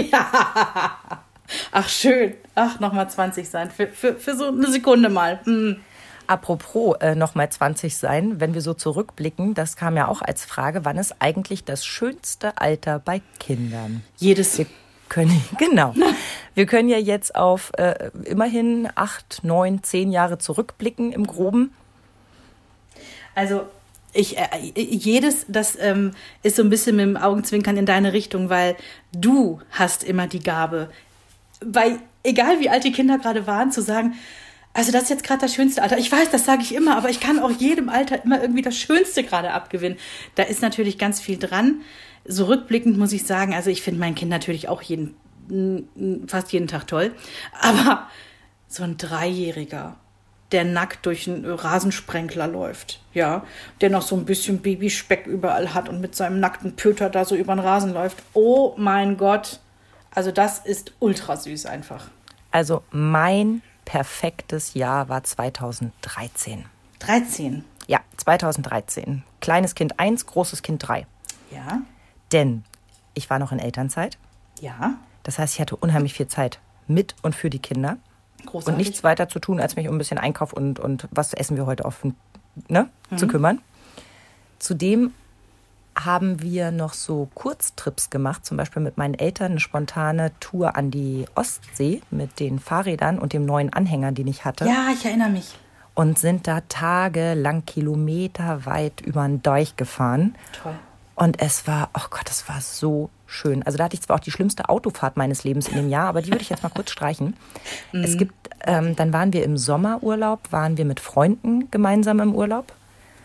S3: Ach, schön. Ach, nochmal 20 sein. Für so eine Sekunde mal.
S4: Apropos nochmal 20 sein, wenn wir so zurückblicken, das kam ja auch als Frage, wann ist eigentlich das schönste Alter bei Kindern?
S3: Jedes.
S4: Genau. Wir können ja jetzt auf immerhin 8, 9, 10 Jahre zurückblicken im Groben.
S3: Also jedes, das ist so ein bisschen mit dem Augenzwinkern in deine Richtung, weil du hast immer die Gabe, weil egal wie alt die Kinder gerade waren, zu sagen, also das ist jetzt gerade das schönste Alter. Ich weiß, das sage ich immer, aber ich kann auch jedem Alter immer irgendwie das Schönste gerade abgewinnen. Da ist natürlich ganz viel dran. So rückblickend muss ich sagen, also ich finde mein Kind natürlich auch fast jeden Tag toll, aber so ein Dreijähriger, der nackt durch einen Rasensprenkler läuft, ja, der noch so ein bisschen Babyspeck überall hat und mit seinem nackten Pöter da so über den Rasen läuft. Oh mein Gott, also das ist ultra süß einfach.
S4: Also mein perfektes Jahr war 2013.
S3: 13?
S4: Ja, 2013. Kleines Kind 1, großes Kind 3.
S3: Ja.
S4: Denn ich war noch in Elternzeit.
S3: Ja.
S4: Das heißt, ich hatte unheimlich viel Zeit mit und für die Kinder.
S3: Großartig.
S4: Und nichts weiter zu tun, als mich um ein bisschen Einkauf und was essen wir heute auf, zu kümmern. Zudem haben wir noch so Kurztrips gemacht, zum Beispiel mit meinen Eltern eine spontane Tour an die Ostsee mit den Fahrrädern und dem neuen Anhänger, den ich hatte.
S3: Ja, ich erinnere mich.
S4: Und sind da tagelang kilometerweit über den Deich gefahren.
S3: Toll.
S4: Und es war, oh Gott, das war so schön. Also da hatte ich zwar auch die schlimmste Autofahrt meines Lebens in dem Jahr, aber die würde ich jetzt mal kurz streichen. Es gibt, dann waren wir im Sommerurlaub, waren wir mit Freunden gemeinsam im Urlaub.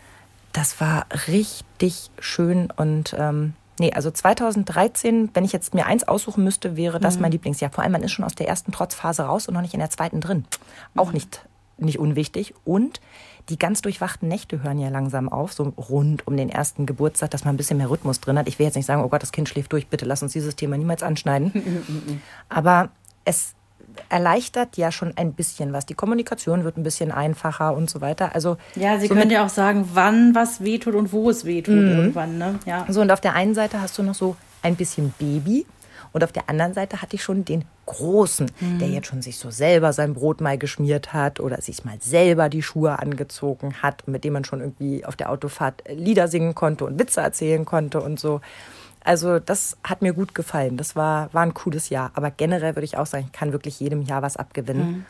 S4: Das war richtig schön und also 2013, wenn ich jetzt mir eins aussuchen müsste, wäre das mein Lieblingsjahr. Vor allem, man ist schon aus der ersten Trotzphase raus und noch nicht in der zweiten drin. Auch nicht unwichtig. Und die ganz durchwachten Nächte hören ja langsam auf, so rund um den ersten Geburtstag, dass man ein bisschen mehr Rhythmus drin hat. Ich will jetzt nicht sagen, oh Gott, das Kind schläft durch, bitte lass uns dieses Thema niemals anschneiden. Aber es erleichtert ja schon ein bisschen was. Die Kommunikation wird ein bisschen einfacher und so weiter. Also
S3: ja, Sie können ja auch sagen, wann was wehtut und wo es wehtut irgendwann, ne? Ja.
S4: So, und auf der einen Seite hast du noch so ein bisschen Baby und auf der anderen Seite hatte ich schon den Großen, der jetzt schon sich so selber sein Brot mal geschmiert hat oder sich mal selber die Schuhe angezogen hat, mit dem man schon irgendwie auf der Autofahrt Lieder singen konnte und Witze erzählen konnte und so. Also das hat mir gut gefallen. Das war ein cooles Jahr. Aber generell würde ich auch sagen, ich kann wirklich jedem Jahr was abgewinnen.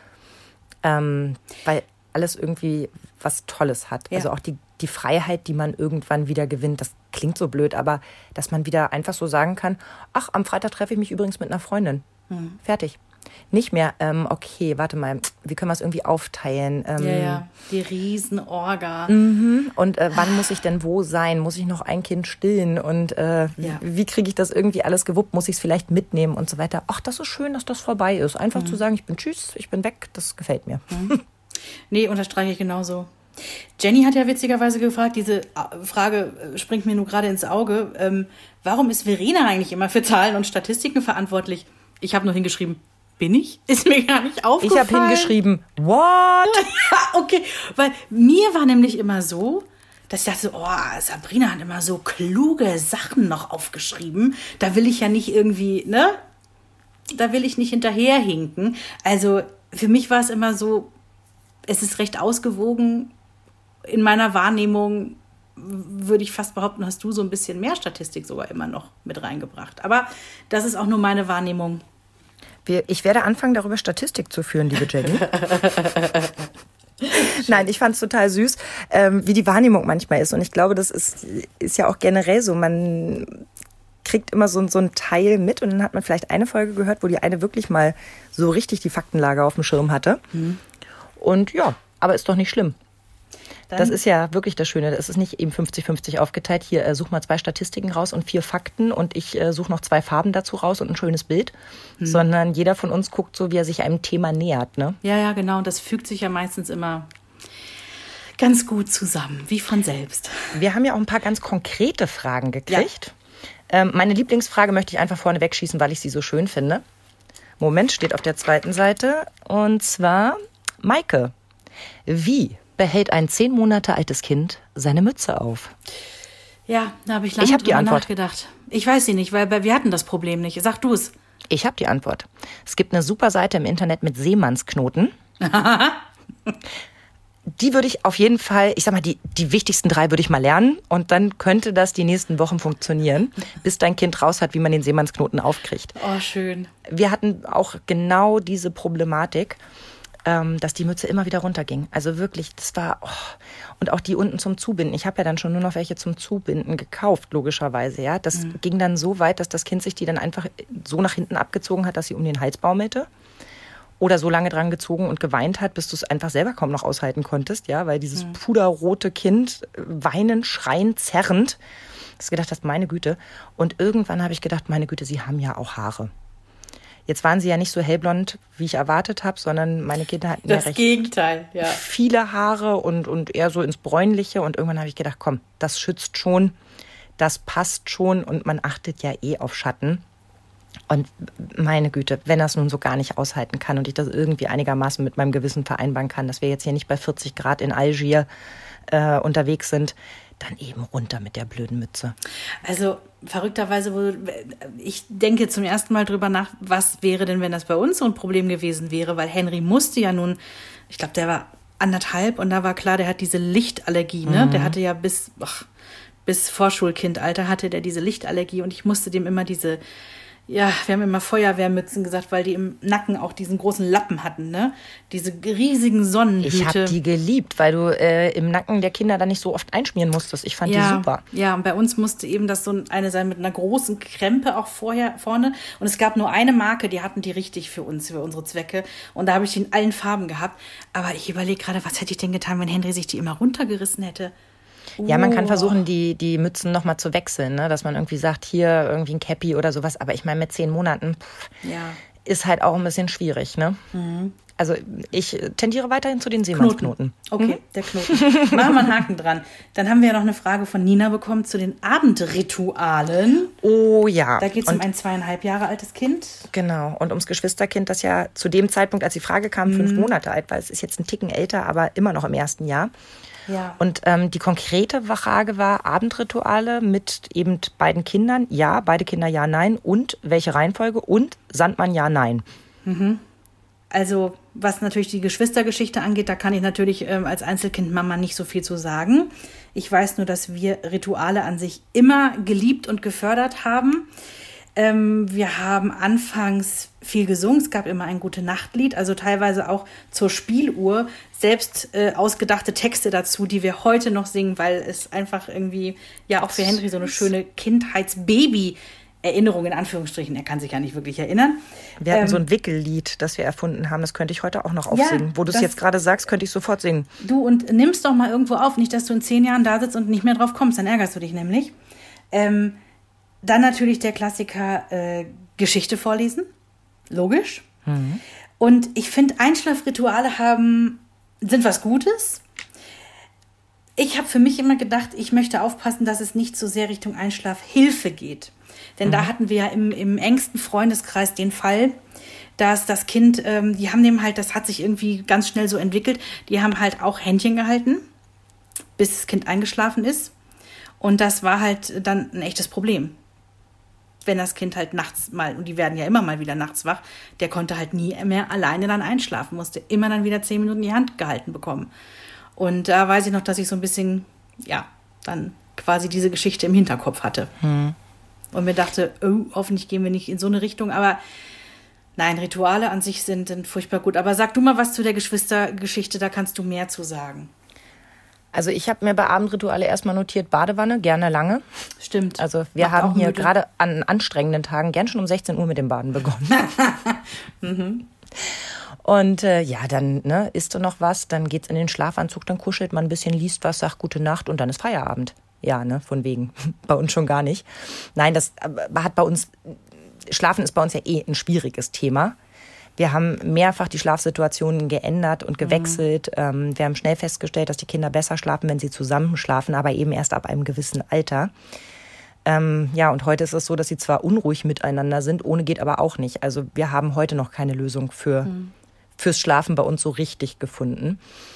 S4: Weil alles irgendwie was Tolles hat. Ja. Also auch die Freiheit, die man irgendwann wieder gewinnt. Das klingt so blöd, aber dass man wieder einfach so sagen kann, ach, am Freitag treffe ich mich übrigens mit einer Freundin. Fertig. Nicht mehr, okay, warte mal, wie können wir es irgendwie aufteilen?
S3: Die Riesenorga.
S4: Und wann muss ich denn wo sein? Muss ich noch ein Kind stillen? Und wie kriege ich das irgendwie alles gewuppt? Muss ich es vielleicht mitnehmen und so weiter? Ach, das ist schön, dass das vorbei ist. Einfach zu sagen, ich bin weg, das gefällt mir.
S3: Nee, unterstreiche ich genauso. Jenny hat ja witzigerweise gefragt, diese Frage springt mir nur gerade ins Auge, warum ist Verena eigentlich immer für Zahlen und Statistiken verantwortlich? Ich habe nur hingeschrieben, bin ich? Ist mir gar nicht aufgefallen.
S4: Ich habe hingeschrieben, what?
S3: Okay, weil mir war nämlich immer so, dass ich dachte, Sabrina hat immer so kluge Sachen noch aufgeschrieben. Da will ich ja nicht irgendwie, da will ich nicht hinterherhinken. Also für mich war es immer so, es ist recht ausgewogen in meiner Wahrnehmung. würde ich fast behaupten, hast du so ein bisschen mehr Statistik sogar immer noch mit reingebracht. Aber das ist auch nur meine Wahrnehmung.
S4: Ich werde anfangen, darüber Statistik zu führen, liebe Jenny. Nein, ich fand es total süß, wie die Wahrnehmung manchmal ist. Und ich glaube, das ist ja auch generell so. Man kriegt immer so ein Teil mit und dann hat man vielleicht eine Folge gehört, wo die eine wirklich mal so richtig die Faktenlage auf dem Schirm hatte. Und ja, aber ist doch nicht schlimm. Das ist ja wirklich das Schöne. Es ist nicht eben 50-50 aufgeteilt. Hier, such mal 2 Statistiken raus und 4 Fakten und ich suche noch 2 Farben dazu raus und ein schönes Bild. Sondern jeder von uns guckt so, wie er sich einem Thema nähert. Ne?
S3: Ja, genau. Und das fügt sich ja meistens immer ganz gut zusammen, wie von selbst.
S4: Wir haben ja auch ein paar ganz konkrete Fragen gekriegt. Ja. Meine Lieblingsfrage möchte ich einfach vorne wegschießen, weil ich sie so schön finde. Moment, steht auf der zweiten Seite. Und zwar, Maike, wie behält ein 10 Monate altes Kind seine Mütze auf?
S3: Ja, da habe ich lange drüber nachgedacht. Ich weiß sie nicht, weil wir hatten das Problem nicht. Sag du es.
S4: Ich habe die Antwort. Es gibt eine super Seite im Internet mit Seemannsknoten. Die würde ich auf jeden Fall, ich sag mal, die wichtigsten 3 würde ich mal lernen und dann könnte das die nächsten Wochen funktionieren, bis dein Kind raus hat, wie man den Seemannsknoten aufkriegt.
S3: Oh, schön.
S4: Wir hatten auch genau diese Problematik, dass die Mütze immer wieder runterging. Also wirklich, das war... Oh. Und auch die unten zum Zubinden. Ich habe ja dann schon nur noch welche zum Zubinden gekauft, logischerweise. Ja, das ging dann so weit, dass das Kind sich die dann einfach so nach hinten abgezogen hat, dass sie um den Hals baumelte. Oder so lange dran gezogen und geweint hat, bis du es einfach selber kaum noch aushalten konntest. Ja, weil dieses puderrote Kind weinend, schreiend, zerrend. Dass du gedacht hast, meine Güte. Und irgendwann habe ich gedacht, meine Güte, sie haben ja auch Haare. Jetzt waren sie ja nicht so hellblond, wie ich erwartet habe, sondern meine Kinder hatten
S3: das
S4: ja recht
S3: Gegenteil, ja.
S4: Viele Haare und eher so ins Bräunliche. Und irgendwann habe ich gedacht, komm, das schützt schon, das passt schon und man achtet ja eh auf Schatten. Und meine Güte, wenn er es nun so gar nicht aushalten kann und ich das irgendwie einigermaßen mit meinem Gewissen vereinbaren kann, dass wir jetzt hier nicht bei 40 Grad in Algier unterwegs sind, dann eben runter mit der blöden Mütze.
S3: Also verrückterweise, ich denke zum ersten Mal drüber nach, was wäre denn, wenn das bei uns so ein Problem gewesen wäre, weil Henry musste ja nun, ich glaube, der war 1,5 und da war klar, der hat diese Lichtallergie, ne? Der hatte ja bis Vorschulkindalter hatte der diese Lichtallergie und ich musste dem immer wir haben immer Feuerwehrmützen gesagt, weil die im Nacken auch diesen großen Lappen hatten, ne? Diese riesigen Sonnenhüte.
S4: Ich habe die geliebt, weil du im Nacken der Kinder da nicht so oft einschmieren musstest. Ich fand die super.
S3: Ja, und bei uns musste eben das so eine sein mit einer großen Krempe auch vorne. Und es gab nur eine Marke, die hatten die richtig für uns, für unsere Zwecke. Und da habe ich die in allen Farben gehabt. Aber ich überlege gerade, was hätte ich denn getan, wenn Henry sich die immer runtergerissen hätte?
S4: Ja, man kann versuchen, die Mützen nochmal zu wechseln, ne? Dass man irgendwie sagt, hier irgendwie ein Cappy oder sowas. Aber ich meine, mit 10 Monaten ist halt auch ein bisschen schwierig, ne? Also ich tendiere weiterhin zu den Seemannsknoten.
S3: Okay, der Knoten. Machen wir einen Haken dran. Dann haben wir ja noch eine Frage von Nina bekommen zu den Abendritualen.
S4: Oh ja.
S3: Da geht es um ein 2,5 Jahre altes Kind.
S4: Genau, und ums Geschwisterkind, das ja zu dem Zeitpunkt, als die Frage kam, 5 Monate alt war. Es ist jetzt ein Ticken älter, aber immer noch im ersten Jahr.
S3: Ja.
S4: Und die konkrete Frage war Abendrituale mit eben beiden Kindern. Ja, beide Kinder ja, nein. Und welche Reihenfolge? Und Sandmann ja, nein.
S3: Also was natürlich die Geschwistergeschichte angeht, da kann ich natürlich als Einzelkindmama nicht so viel zu sagen. Ich weiß nur, dass wir Rituale an sich immer geliebt und gefördert haben. Wir haben anfangs viel gesungen. Es gab immer ein Gute-Nacht-Lied, also teilweise auch zur Spieluhr selbst ausgedachte Texte dazu, die wir heute noch singen, weil es einfach irgendwie ja auch für Henry so eine schöne Kindheitsbaby-Erinnerung in Anführungsstrichen. Er kann sich ja nicht wirklich erinnern.
S4: Wir hatten so ein Wickellied, das wir erfunden haben. Das könnte ich heute auch noch aufsingen.
S3: Ja,
S4: wo du es jetzt gerade sagst, könnte ich sofort singen.
S3: Du, und nimm's doch mal irgendwo auf. Nicht, dass du in 10 Jahren da sitzt und nicht mehr drauf kommst. Dann ärgerst du dich nämlich. Dann natürlich der Klassiker Geschichte vorlesen. Logisch. Und ich finde, Einschlafrituale sind was Gutes. Ich habe für mich immer gedacht, ich möchte aufpassen, dass es nicht so sehr Richtung Einschlafhilfe geht. Denn da hatten wir ja im engsten Freundeskreis den Fall, dass das Kind, die haben dem halt, das hat sich irgendwie ganz schnell so entwickelt, die haben halt auch Händchen gehalten, bis das Kind eingeschlafen ist. Und das war halt dann ein echtes Problem. Wenn das Kind halt nachts mal, und die werden ja immer mal wieder nachts wach, der konnte halt nie mehr alleine dann einschlafen, musste immer dann wieder 10 Minuten die Hand gehalten bekommen. Und da weiß ich noch, dass ich so ein bisschen, dann quasi diese Geschichte im Hinterkopf hatte. Und mir dachte, oh, hoffentlich gehen wir nicht in so eine Richtung. Aber nein, Rituale an sich sind furchtbar gut. Aber sag du mal was zu der Geschwistergeschichte, da kannst du mehr zu sagen.
S4: Also ich habe mir bei Abendrituale erstmal notiert, Badewanne, gerne lange.
S3: Stimmt.
S4: Also wir haben hier gerade an anstrengenden Tagen gern schon um 16 Uhr mit dem Baden begonnen. Und dann isst du noch was, dann geht's in den Schlafanzug, dann kuschelt man ein bisschen, liest was, sagt gute Nacht und dann ist Feierabend. Ja, von wegen. Bei uns schon gar nicht. Nein, das hat bei uns, Schlafen ist bei uns ja ein schwieriges Thema. Wir haben mehrfach die Schlafsituationen geändert und gewechselt. Wir haben schnell festgestellt, dass die Kinder besser schlafen, wenn sie zusammen schlafen, aber eben erst ab einem gewissen Alter. Und heute ist es so, dass sie zwar unruhig miteinander sind, ohne geht aber auch nicht. Also wir haben heute noch keine Lösung fürs Schlafen bei uns so richtig gefunden.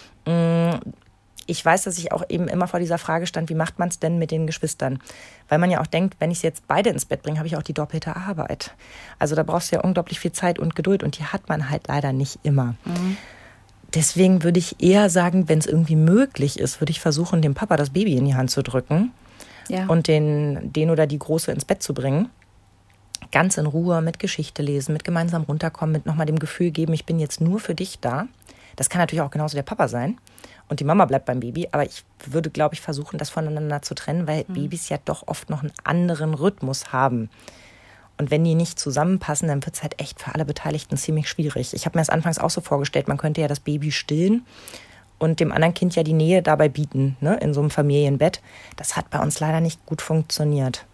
S4: Ich weiß, dass ich auch eben immer vor dieser Frage stand, wie macht man es denn mit den Geschwistern? Weil man ja auch denkt, wenn ich sie jetzt beide ins Bett bringe, habe ich auch die doppelte Arbeit. Also da brauchst du ja unglaublich viel Zeit und Geduld und die hat man halt leider nicht immer. Deswegen würde ich eher sagen, wenn es irgendwie möglich ist, würde ich versuchen, dem Papa das Baby in die Hand zu drücken und den oder die Große ins Bett zu bringen. Ganz in Ruhe mit Geschichte lesen, mit gemeinsam runterkommen, mit nochmal dem Gefühl geben, ich bin jetzt nur für dich da. Das kann natürlich auch genauso der Papa sein. Und die Mama bleibt beim Baby. Aber ich würde, glaube ich, versuchen, das voneinander zu trennen, weil Babys ja doch oft noch einen anderen Rhythmus haben. Und wenn die nicht zusammenpassen, dann wird es halt echt für alle Beteiligten ziemlich schwierig. Ich habe mir das anfangs auch so vorgestellt, man könnte ja das Baby stillen und dem anderen Kind ja die Nähe dabei bieten, ne, in so einem Familienbett. Das hat bei uns leider nicht gut funktioniert.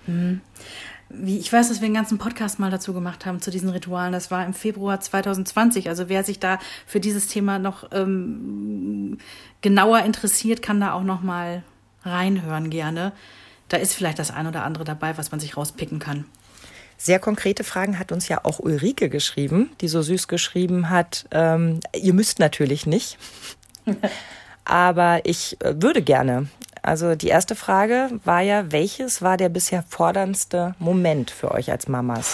S3: Ich weiß, dass wir einen ganzen Podcast mal dazu gemacht haben, zu diesen Ritualen. Das war im Februar 2020. Also wer sich da für dieses Thema noch genauer interessiert, kann da auch noch mal reinhören gerne. Da ist vielleicht das ein oder andere dabei, was man sich rauspicken kann.
S4: Sehr konkrete Fragen hat uns ja auch Ulrike geschrieben, die so süß geschrieben hat, ihr müsst natürlich nicht, aber ich würde gerne. Also die erste Frage war ja, welches war der bisher forderndste Moment für euch als Mamas?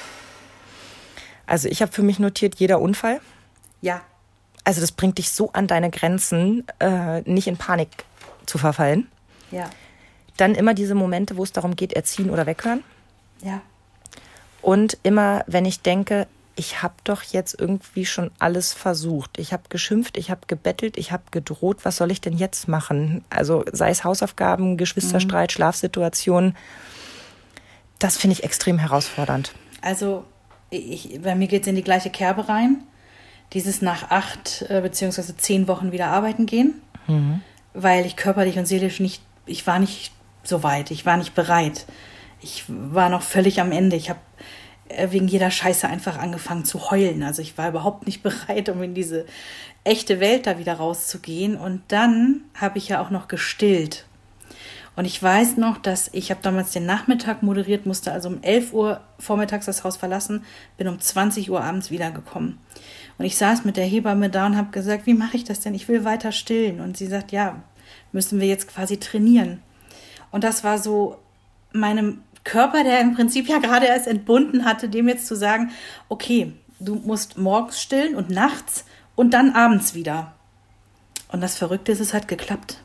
S4: Also ich habe für mich notiert, jeder Unfall.
S3: Ja.
S4: Also das bringt dich so an deine Grenzen, nicht in Panik zu verfallen.
S3: Ja.
S4: Dann immer diese Momente, wo es darum geht, erziehen oder weghören.
S3: Ja.
S4: Und immer, wenn ich denke, ich habe doch jetzt irgendwie schon alles versucht. Ich habe geschimpft, ich habe gebettelt, ich habe gedroht. Was soll ich denn jetzt machen? Also sei es Hausaufgaben, Geschwisterstreit, Schlafsituationen. Das finde ich extrem herausfordernd.
S3: Also bei mir geht es in die gleiche Kerbe rein. Dieses nach 8 bzw. 10 Wochen wieder arbeiten gehen. Weil ich körperlich und seelisch ich war nicht so weit. Ich war nicht bereit. Ich war noch völlig am Ende. Ich habe wegen jeder Scheiße einfach angefangen zu heulen. Also ich war überhaupt nicht bereit, um in diese echte Welt da wieder rauszugehen. Und dann habe ich ja auch noch gestillt. Und ich weiß noch, dass ich habe damals den Nachmittag moderiert, musste also um 11 Uhr vormittags das Haus verlassen, bin um 20 Uhr abends wiedergekommen. Und ich saß mit der Hebamme da und habe gesagt, wie mache ich das denn? Ich will weiter stillen. Und sie sagt, ja, müssen wir jetzt quasi trainieren. Und das war so meinem Körper, der im Prinzip ja gerade erst entbunden hatte, dem jetzt zu sagen, okay, du musst morgens stillen und nachts und dann abends wieder. Und das Verrückte ist, es hat geklappt.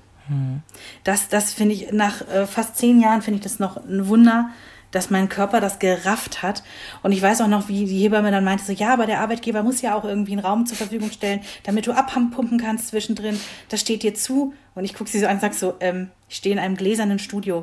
S3: Das finde ich, nach fast 10 Jahren finde ich das noch ein Wunder, dass mein Körper das gerafft hat. Und ich weiß auch noch, wie die Hebamme dann meinte, so, ja, aber der Arbeitgeber muss ja auch irgendwie einen Raum zur Verfügung stellen, damit du abpumpen kannst zwischendrin. Das steht dir zu. Und ich gucke sie so an und sage so, ich stehe in einem gläsernen Studio.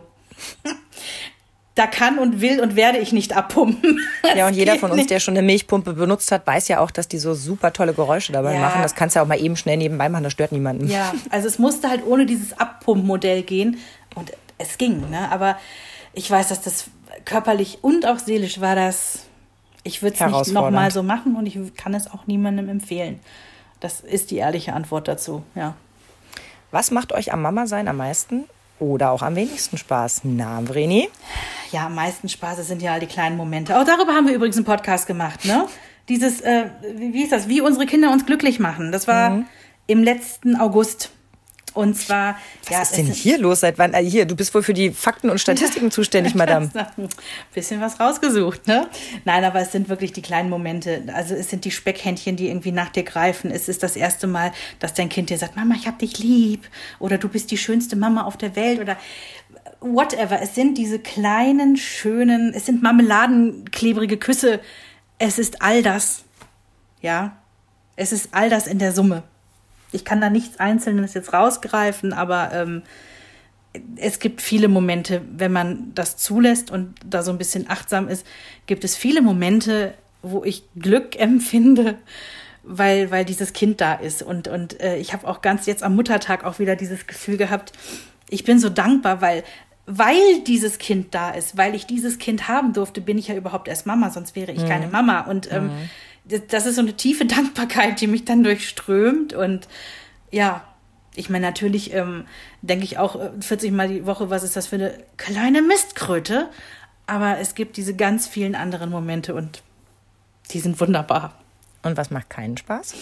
S3: Da kann und will und werde ich nicht abpumpen.
S4: Ja, und jeder von uns, der schon eine Milchpumpe benutzt hat, weiß ja auch, dass die so super tolle Geräusche dabei machen. Das kannst du ja auch mal eben schnell nebenbei machen, das stört niemanden.
S3: Ja, also es musste halt ohne dieses Abpumpmodell gehen. Und es ging, ne? Aber ich weiß, dass das körperlich und auch seelisch war das, ich würde es nicht nochmal so machen und ich kann es auch niemandem empfehlen. Das ist die ehrliche Antwort dazu, ja.
S4: Was macht euch am Mama-Sein am meisten oder auch am wenigsten Spaß? Na, Vreni?
S3: Ja, am meisten Spaß sind ja all die kleinen Momente. Auch darüber haben wir übrigens einen Podcast gemacht, ne? Dieses, wie ist das? Wie unsere Kinder uns glücklich machen. Das war im letzten August. Und zwar,
S4: Was ist denn hier los? Seit wann? Hier, du bist wohl für die Fakten und Statistiken zuständig, Madame.
S3: Ein bisschen was rausgesucht, ne? Nein, aber es sind wirklich die kleinen Momente. Also es sind die Speckhändchen, die irgendwie nach dir greifen. Es ist das erste Mal, dass dein Kind dir sagt, Mama, ich hab dich lieb. Oder du bist die schönste Mama auf der Welt. Oder whatever. Es sind diese kleinen, schönen, es sind marmeladenklebrige Küsse. Es ist all das. Ja, es ist all das in der Summe. Ich kann da nichts Einzelnes jetzt rausgreifen, aber es gibt viele Momente, wenn man das zulässt und da so ein bisschen achtsam ist, gibt es viele Momente, wo ich Glück empfinde, weil dieses Kind da ist. Und ich habe auch ganz jetzt am Muttertag auch wieder dieses Gefühl gehabt, ich bin so dankbar, weil dieses Kind da ist, weil ich dieses Kind haben durfte, bin ich ja überhaupt erst Mama, sonst wäre ich keine Mama. Und das ist so eine tiefe Dankbarkeit, die mich dann durchströmt. Und ja, ich meine, natürlich denke ich auch 40 Mal die Woche, was ist das für eine kleine Mistkröte? Aber es gibt diese ganz vielen anderen Momente und die sind wunderbar.
S4: Und was macht keinen Spaß?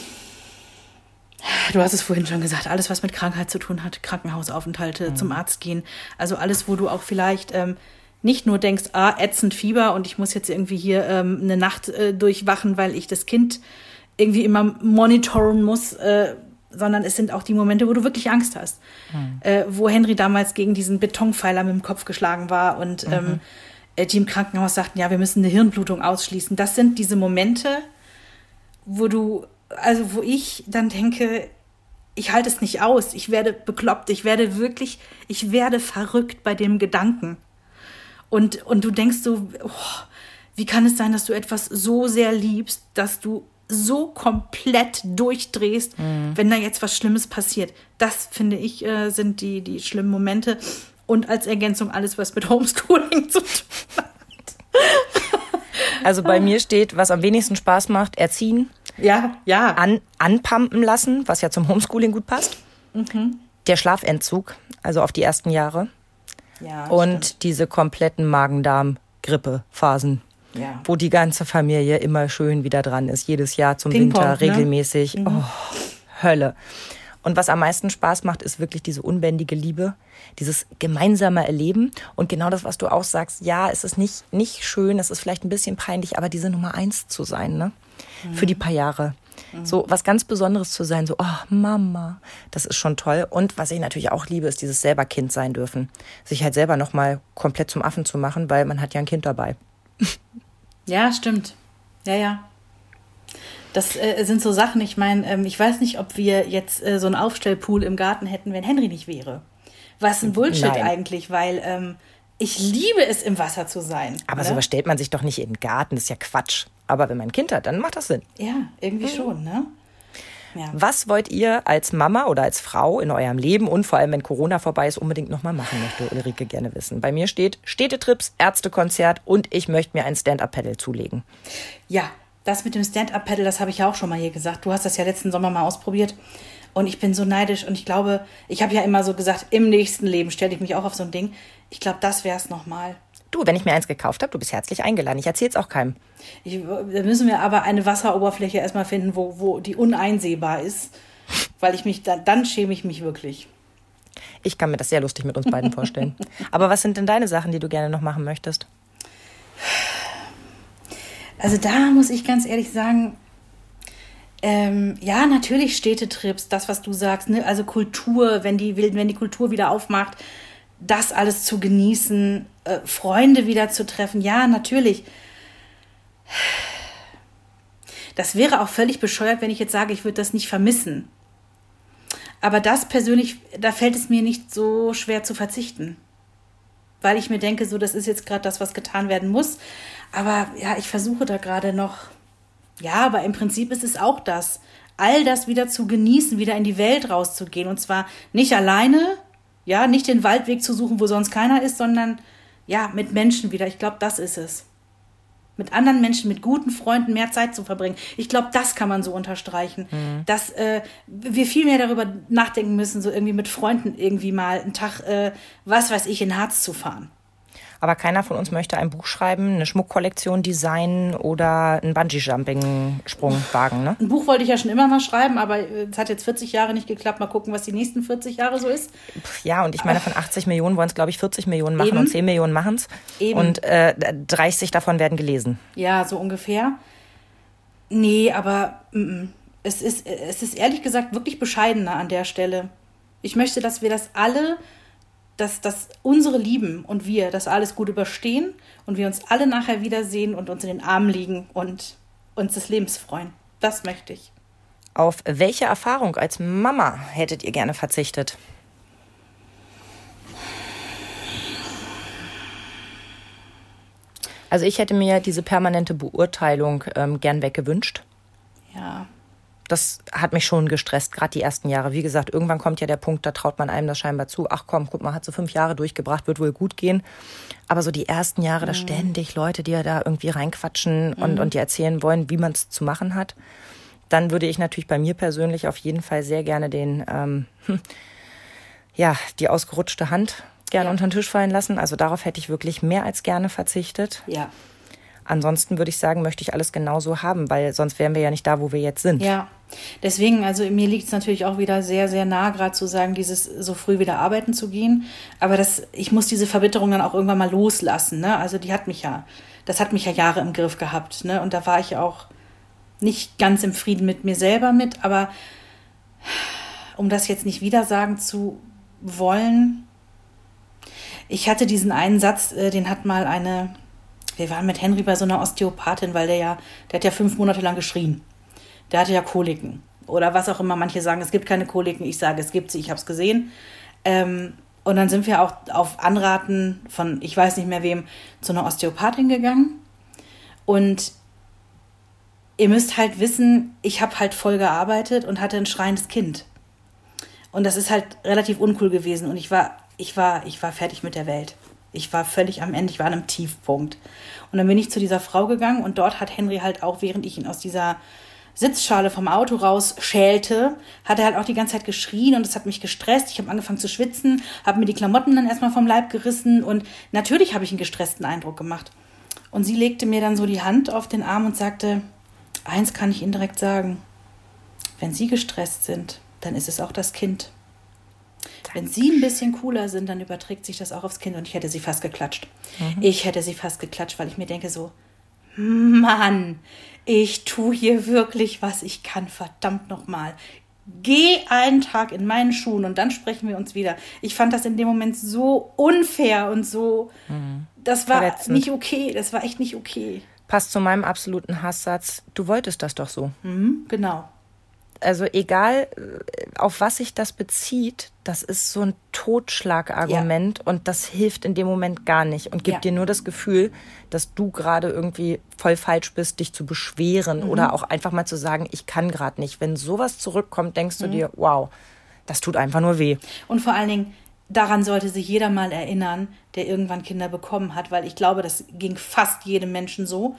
S3: Du hast es vorhin schon gesagt, alles, was mit Krankheit zu tun hat, Krankenhausaufenthalte, zum Arzt gehen, also alles, wo du auch vielleicht nicht nur denkst, ätzend Fieber und ich muss jetzt irgendwie hier eine Nacht durchwachen, weil ich das Kind irgendwie immer monitoren muss, sondern es sind auch die Momente, wo du wirklich Angst hast. Wo Henry damals gegen diesen Betonpfeiler mit dem Kopf geschlagen war und die im Krankenhaus sagten, ja, wir müssen eine Hirnblutung ausschließen. Das sind diese Momente, wo ich dann denke, ich halte es nicht aus, ich werde bekloppt, ich werde verrückt bei dem Gedanken. Und du denkst so, wie kann es sein, dass du etwas so sehr liebst, dass du so komplett durchdrehst, wenn da jetzt was Schlimmes passiert. Das, finde ich, sind die schlimmen Momente. Und als Ergänzung alles, was mit Homeschooling zu tun hat.
S4: Also bei mir steht, was am wenigsten Spaß macht, erziehen.
S3: Ja.
S4: Anpumpen lassen, was ja zum Homeschooling gut passt. Der Schlafentzug, also auf die ersten Jahre.
S3: Ja,
S4: und
S3: stimmt.
S4: diese kompletten Magen-Darm-Grippe-Phasen, wo die ganze Familie immer schön wieder dran ist, jedes Jahr zum
S3: Ping-Pong,
S4: Winter regelmäßig.
S3: Ne?
S4: Oh, Hölle. Und was am meisten Spaß macht, ist wirklich diese unbändige Liebe, dieses gemeinsame Erleben. Und genau das, was du auch sagst, ja, es ist nicht schön, es ist vielleicht ein bisschen peinlich, aber diese Nummer 1 zu sein, ne? Für die paar Jahre. So was ganz Besonderes zu sein, so, oh Mama, das ist schon toll. Und was ich natürlich auch liebe, ist dieses selber Kind sein dürfen. Sich halt selber nochmal komplett zum Affen zu machen, weil man hat ja ein Kind dabei.
S3: Ja, stimmt. Ja. Das sind so Sachen, ich meine, ich weiß nicht, ob wir jetzt so einen Aufstellpool im Garten hätten, wenn Henry nicht wäre. Was ein Bullshit eigentlich, weil ich liebe es, im Wasser zu sein.
S4: Aber sowas stellt man sich doch nicht in den Garten, das ist ja Quatsch. Aber wenn man ein Kind hat, dann macht das Sinn.
S3: Ja, irgendwie schon, ne? Ja.
S4: Was wollt ihr als Mama oder als Frau in eurem Leben und vor allem, wenn Corona vorbei ist, unbedingt nochmal machen, möchte Ulrike gerne wissen. Bei mir steht Städtetrips, Ärztekonzert und ich möchte mir ein Stand-Up-Paddle zulegen.
S3: Ja, das mit dem Stand-Up-Paddle, das habe ich ja auch schon mal hier gesagt. Du hast das ja letzten Sommer mal ausprobiert. Und ich bin so neidisch und ich glaube, ich habe ja immer so gesagt, im nächsten Leben stelle ich mich auch auf so ein Ding. Ich glaube, das wäre es nochmal.
S4: Du, wenn ich mir eins gekauft habe, du bist herzlich eingeladen. Ich erzähle es auch keinem.
S3: Da müssen wir aber eine Wasseroberfläche erstmal finden, wo die uneinsehbar ist. Weil dann schäme ich mich wirklich.
S4: Ich kann mir das sehr lustig mit uns beiden vorstellen. Aber was sind denn deine Sachen, die du gerne noch machen möchtest?
S3: Also da muss ich ganz ehrlich sagen, ja, natürlich Städtetrips, das, was du sagst, ne? Also Kultur, wenn die Kultur wieder aufmacht, das alles zu genießen, Freunde wieder zu treffen, ja, natürlich. Das wäre auch völlig bescheuert, wenn ich jetzt sage, ich würde das nicht vermissen. Aber das persönlich, da fällt es mir nicht so schwer zu verzichten. Weil ich mir denke, so, das ist jetzt gerade das, was getan werden muss. Aber ja, ich versuche da gerade noch. Ja, aber im Prinzip ist es auch das. All das wieder zu genießen, wieder in die Welt rauszugehen. Und zwar nicht alleine, ja, nicht den Waldweg zu suchen, wo sonst keiner ist, sondern ja, mit Menschen wieder. Ich glaube, das ist es. Mit anderen Menschen, mit guten Freunden mehr Zeit zu verbringen. Ich glaube, das kann man so unterstreichen. Dass wir viel mehr darüber nachdenken müssen, so irgendwie mit Freunden irgendwie mal einen Tag, was weiß ich, in Harz zu fahren.
S4: Aber keiner von uns möchte ein Buch schreiben, eine Schmuckkollektion designen oder einen Bungee-Jumping-Sprung wagen. Ne?
S3: Ein Buch wollte ich ja schon immer mal schreiben, aber es hat jetzt 40 Jahre nicht geklappt. Mal gucken, was die nächsten 40 Jahre so ist.
S4: Ja, und ich meine, von 80 Millionen wollen es, glaube ich, 40 Millionen machen
S3: Eben.
S4: und 10 Millionen machen es. Und 30 davon werden gelesen.
S3: Ja, so ungefähr. Nee, aber es ist ehrlich gesagt wirklich bescheidener an der Stelle. Ich möchte, dass wir das alle, dass unsere Lieben und wir das alles gut überstehen und wir uns alle nachher wiedersehen und uns in den Armen liegen und uns des Lebens freuen. Das möchte ich.
S4: Auf welche Erfahrung als Mama hättet ihr gerne verzichtet? Also ich hätte mir diese permanente Beurteilung gern weggewünscht.
S3: Ja.
S4: Das hat mich schon gestresst, gerade die ersten Jahre. Wie gesagt, irgendwann kommt ja der Punkt, da traut man einem das scheinbar zu. Ach komm, guck mal, hat so 5 Jahre durchgebracht, wird wohl gut gehen. Aber so die ersten Jahre, da ständig Leute, die ja da irgendwie reinquatschen und dir erzählen wollen, wie man es zu machen hat. Dann würde ich natürlich bei mir persönlich auf jeden Fall sehr gerne die ausgerutschte Hand gerne unter den Tisch fallen lassen. Also darauf hätte ich wirklich mehr als gerne verzichtet.
S3: Ja.
S4: Ansonsten würde ich sagen, möchte ich alles genauso haben, weil sonst wären wir ja nicht da, wo wir jetzt sind.
S3: Ja, deswegen, also mir liegt es natürlich auch wieder sehr, sehr nah, gerade zu sagen, dieses so früh wieder arbeiten zu gehen. Aber ich muss diese Verbitterung dann auch irgendwann mal loslassen. Ne? Also das hat mich ja Jahre im Griff gehabt. Ne? Und da war ich ja auch nicht ganz im Frieden mit mir selber mit. Aber um das jetzt nicht wieder sagen zu wollen, ich hatte diesen einen Satz, den hat mal wir waren mit Henry bei so einer Osteopathin, weil der hat ja 5 Monate lang geschrien. Der hatte ja Koliken. Oder was auch immer. Manche sagen, es gibt keine Koliken. Ich sage, es gibt sie. Ich habe es gesehen. Und dann sind wir auch auf Anraten von, ich weiß nicht mehr wem, zu einer Osteopathin gegangen. Und ihr müsst halt wissen, ich habe halt voll gearbeitet und hatte ein schreiendes Kind. Und das ist halt relativ uncool gewesen. Und ich war fertig mit der Welt. Ich war völlig am Ende, ich war an einem Tiefpunkt. Und dann bin ich zu dieser Frau gegangen und dort hat Henry halt auch, während ich ihn aus dieser Sitzschale vom Auto raus schälte, hat er halt auch die ganze Zeit geschrien und es hat mich gestresst. Ich habe angefangen zu schwitzen, habe mir die Klamotten dann erstmal vom Leib gerissen und natürlich habe ich einen gestressten Eindruck gemacht. Und sie legte mir dann so die Hand auf den Arm und sagte, eins kann ich Ihnen direkt sagen, wenn Sie gestresst sind, dann ist es auch das Kind. Wenn Sie ein bisschen cooler sind, dann überträgt sich das auch aufs Kind. Und ich hätte sie fast geklatscht. Ich hätte sie fast geklatscht, weil ich mir denke so, Mann, ich tue hier wirklich, was ich kann, verdammt nochmal. Geh einen Tag in meinen Schuhen und dann sprechen wir uns wieder. Ich fand das in dem Moment so unfair und so, das war
S4: verletzend.
S3: nicht okay, das war echt nicht okay.
S4: Passt zu meinem absoluten Hasssatz, du wolltest das doch so.
S3: Genau.
S4: Also egal, auf was sich das bezieht, das ist so ein Totschlagargument und das hilft in dem Moment gar nicht und gibt dir nur das Gefühl, dass du gerade irgendwie voll falsch bist, dich zu beschweren oder auch einfach mal zu sagen, ich kann gerade nicht. Wenn sowas zurückkommt, denkst du dir, wow, das tut einfach nur weh. Und
S3: vor allen Dingen, daran sollte sich jeder mal erinnern, der irgendwann Kinder bekommen hat, weil ich glaube, das ging fast jedem Menschen so.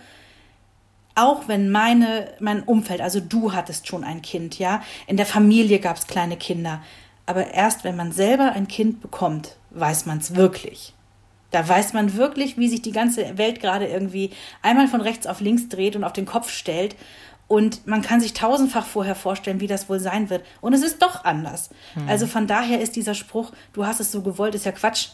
S3: Auch wenn mein Umfeld, also du hattest schon ein Kind, ja, in der Familie gab es kleine Kinder, aber erst wenn man selber ein Kind bekommt, weiß man es wirklich. Da weiß man wirklich, wie sich die ganze Welt gerade irgendwie einmal von rechts auf links dreht und auf den Kopf stellt und man kann sich tausendfach vorher vorstellen, wie das wohl sein wird und es ist doch anders. Also von daher ist dieser Spruch, du hast es so gewollt, ist ja Quatsch.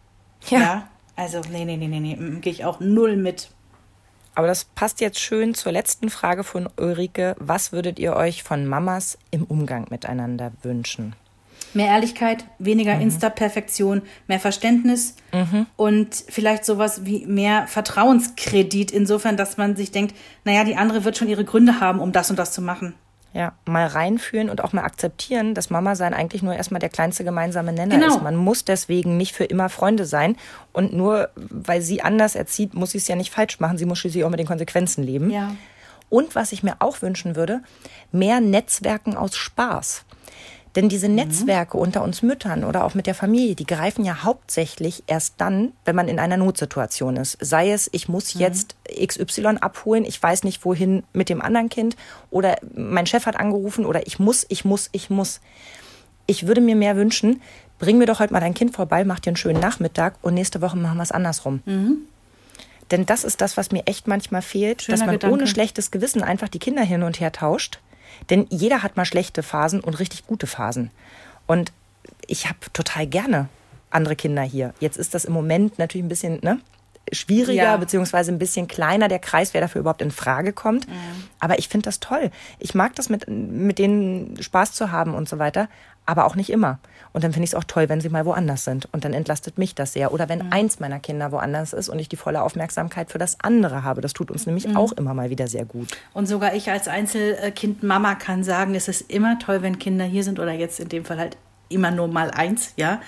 S3: Ja, also nee, gehe ich auch null mit.
S4: Aber das passt jetzt schön zur letzten Frage von Ulrike. Was würdet ihr euch von Mamas im Umgang miteinander wünschen?
S3: Mehr Ehrlichkeit, weniger Insta-Perfektion, mehr Verständnis und vielleicht sowas wie mehr Vertrauenskredit insofern, dass man sich denkt, naja, die andere wird schon ihre Gründe haben, um das und das zu machen.
S4: Ja, mal reinfühlen und auch mal akzeptieren, dass Mama sein eigentlich nur erstmal der kleinste gemeinsame Nenner ist. Man muss deswegen nicht für immer Freunde sein. Und nur weil sie anders erzieht, muss sie es ja nicht falsch machen. Sie muss schließlich auch mit den Konsequenzen leben.
S3: Ja.
S4: Und was ich mir auch wünschen würde, mehr Netzwerken aus Spaß. Denn diese Netzwerke unter uns Müttern oder auch mit der Familie, die greifen ja hauptsächlich erst dann, wenn man in einer Notsituation ist. Sei es, ich muss jetzt XY abholen, ich weiß nicht wohin mit dem anderen Kind oder mein Chef hat angerufen oder ich muss. Ich würde mir mehr wünschen, bring mir doch heute mal dein Kind vorbei, mach dir einen schönen Nachmittag und nächste Woche machen wir es andersrum. Denn das ist das, was mir echt manchmal fehlt,
S3: Schöner
S4: dass man
S3: Gedanke.
S4: ohne schlechtes Gewissen einfach die Kinder hin und her tauscht. Denn jeder hat mal schlechte Phasen und richtig gute Phasen. Und ich habe total gerne andere Kinder hier. Jetzt ist das im Moment natürlich ein bisschen schwieriger, beziehungsweise ein bisschen kleiner, der Kreis, wer dafür überhaupt in Frage kommt. Aber ich finde das toll. Ich mag das, mit denen Spaß zu haben und so weiter, aber auch nicht immer. Und dann finde ich es auch toll, wenn sie mal woanders sind. Und dann entlastet mich das sehr. Oder wenn eins meiner Kinder woanders ist und ich die volle Aufmerksamkeit für das andere habe. Das tut uns nämlich auch immer mal wieder sehr gut.
S3: Und sogar ich als Einzelkind-Mama kann sagen, es ist immer toll, wenn Kinder hier sind oder jetzt in dem Fall halt immer nur mal eins, ja.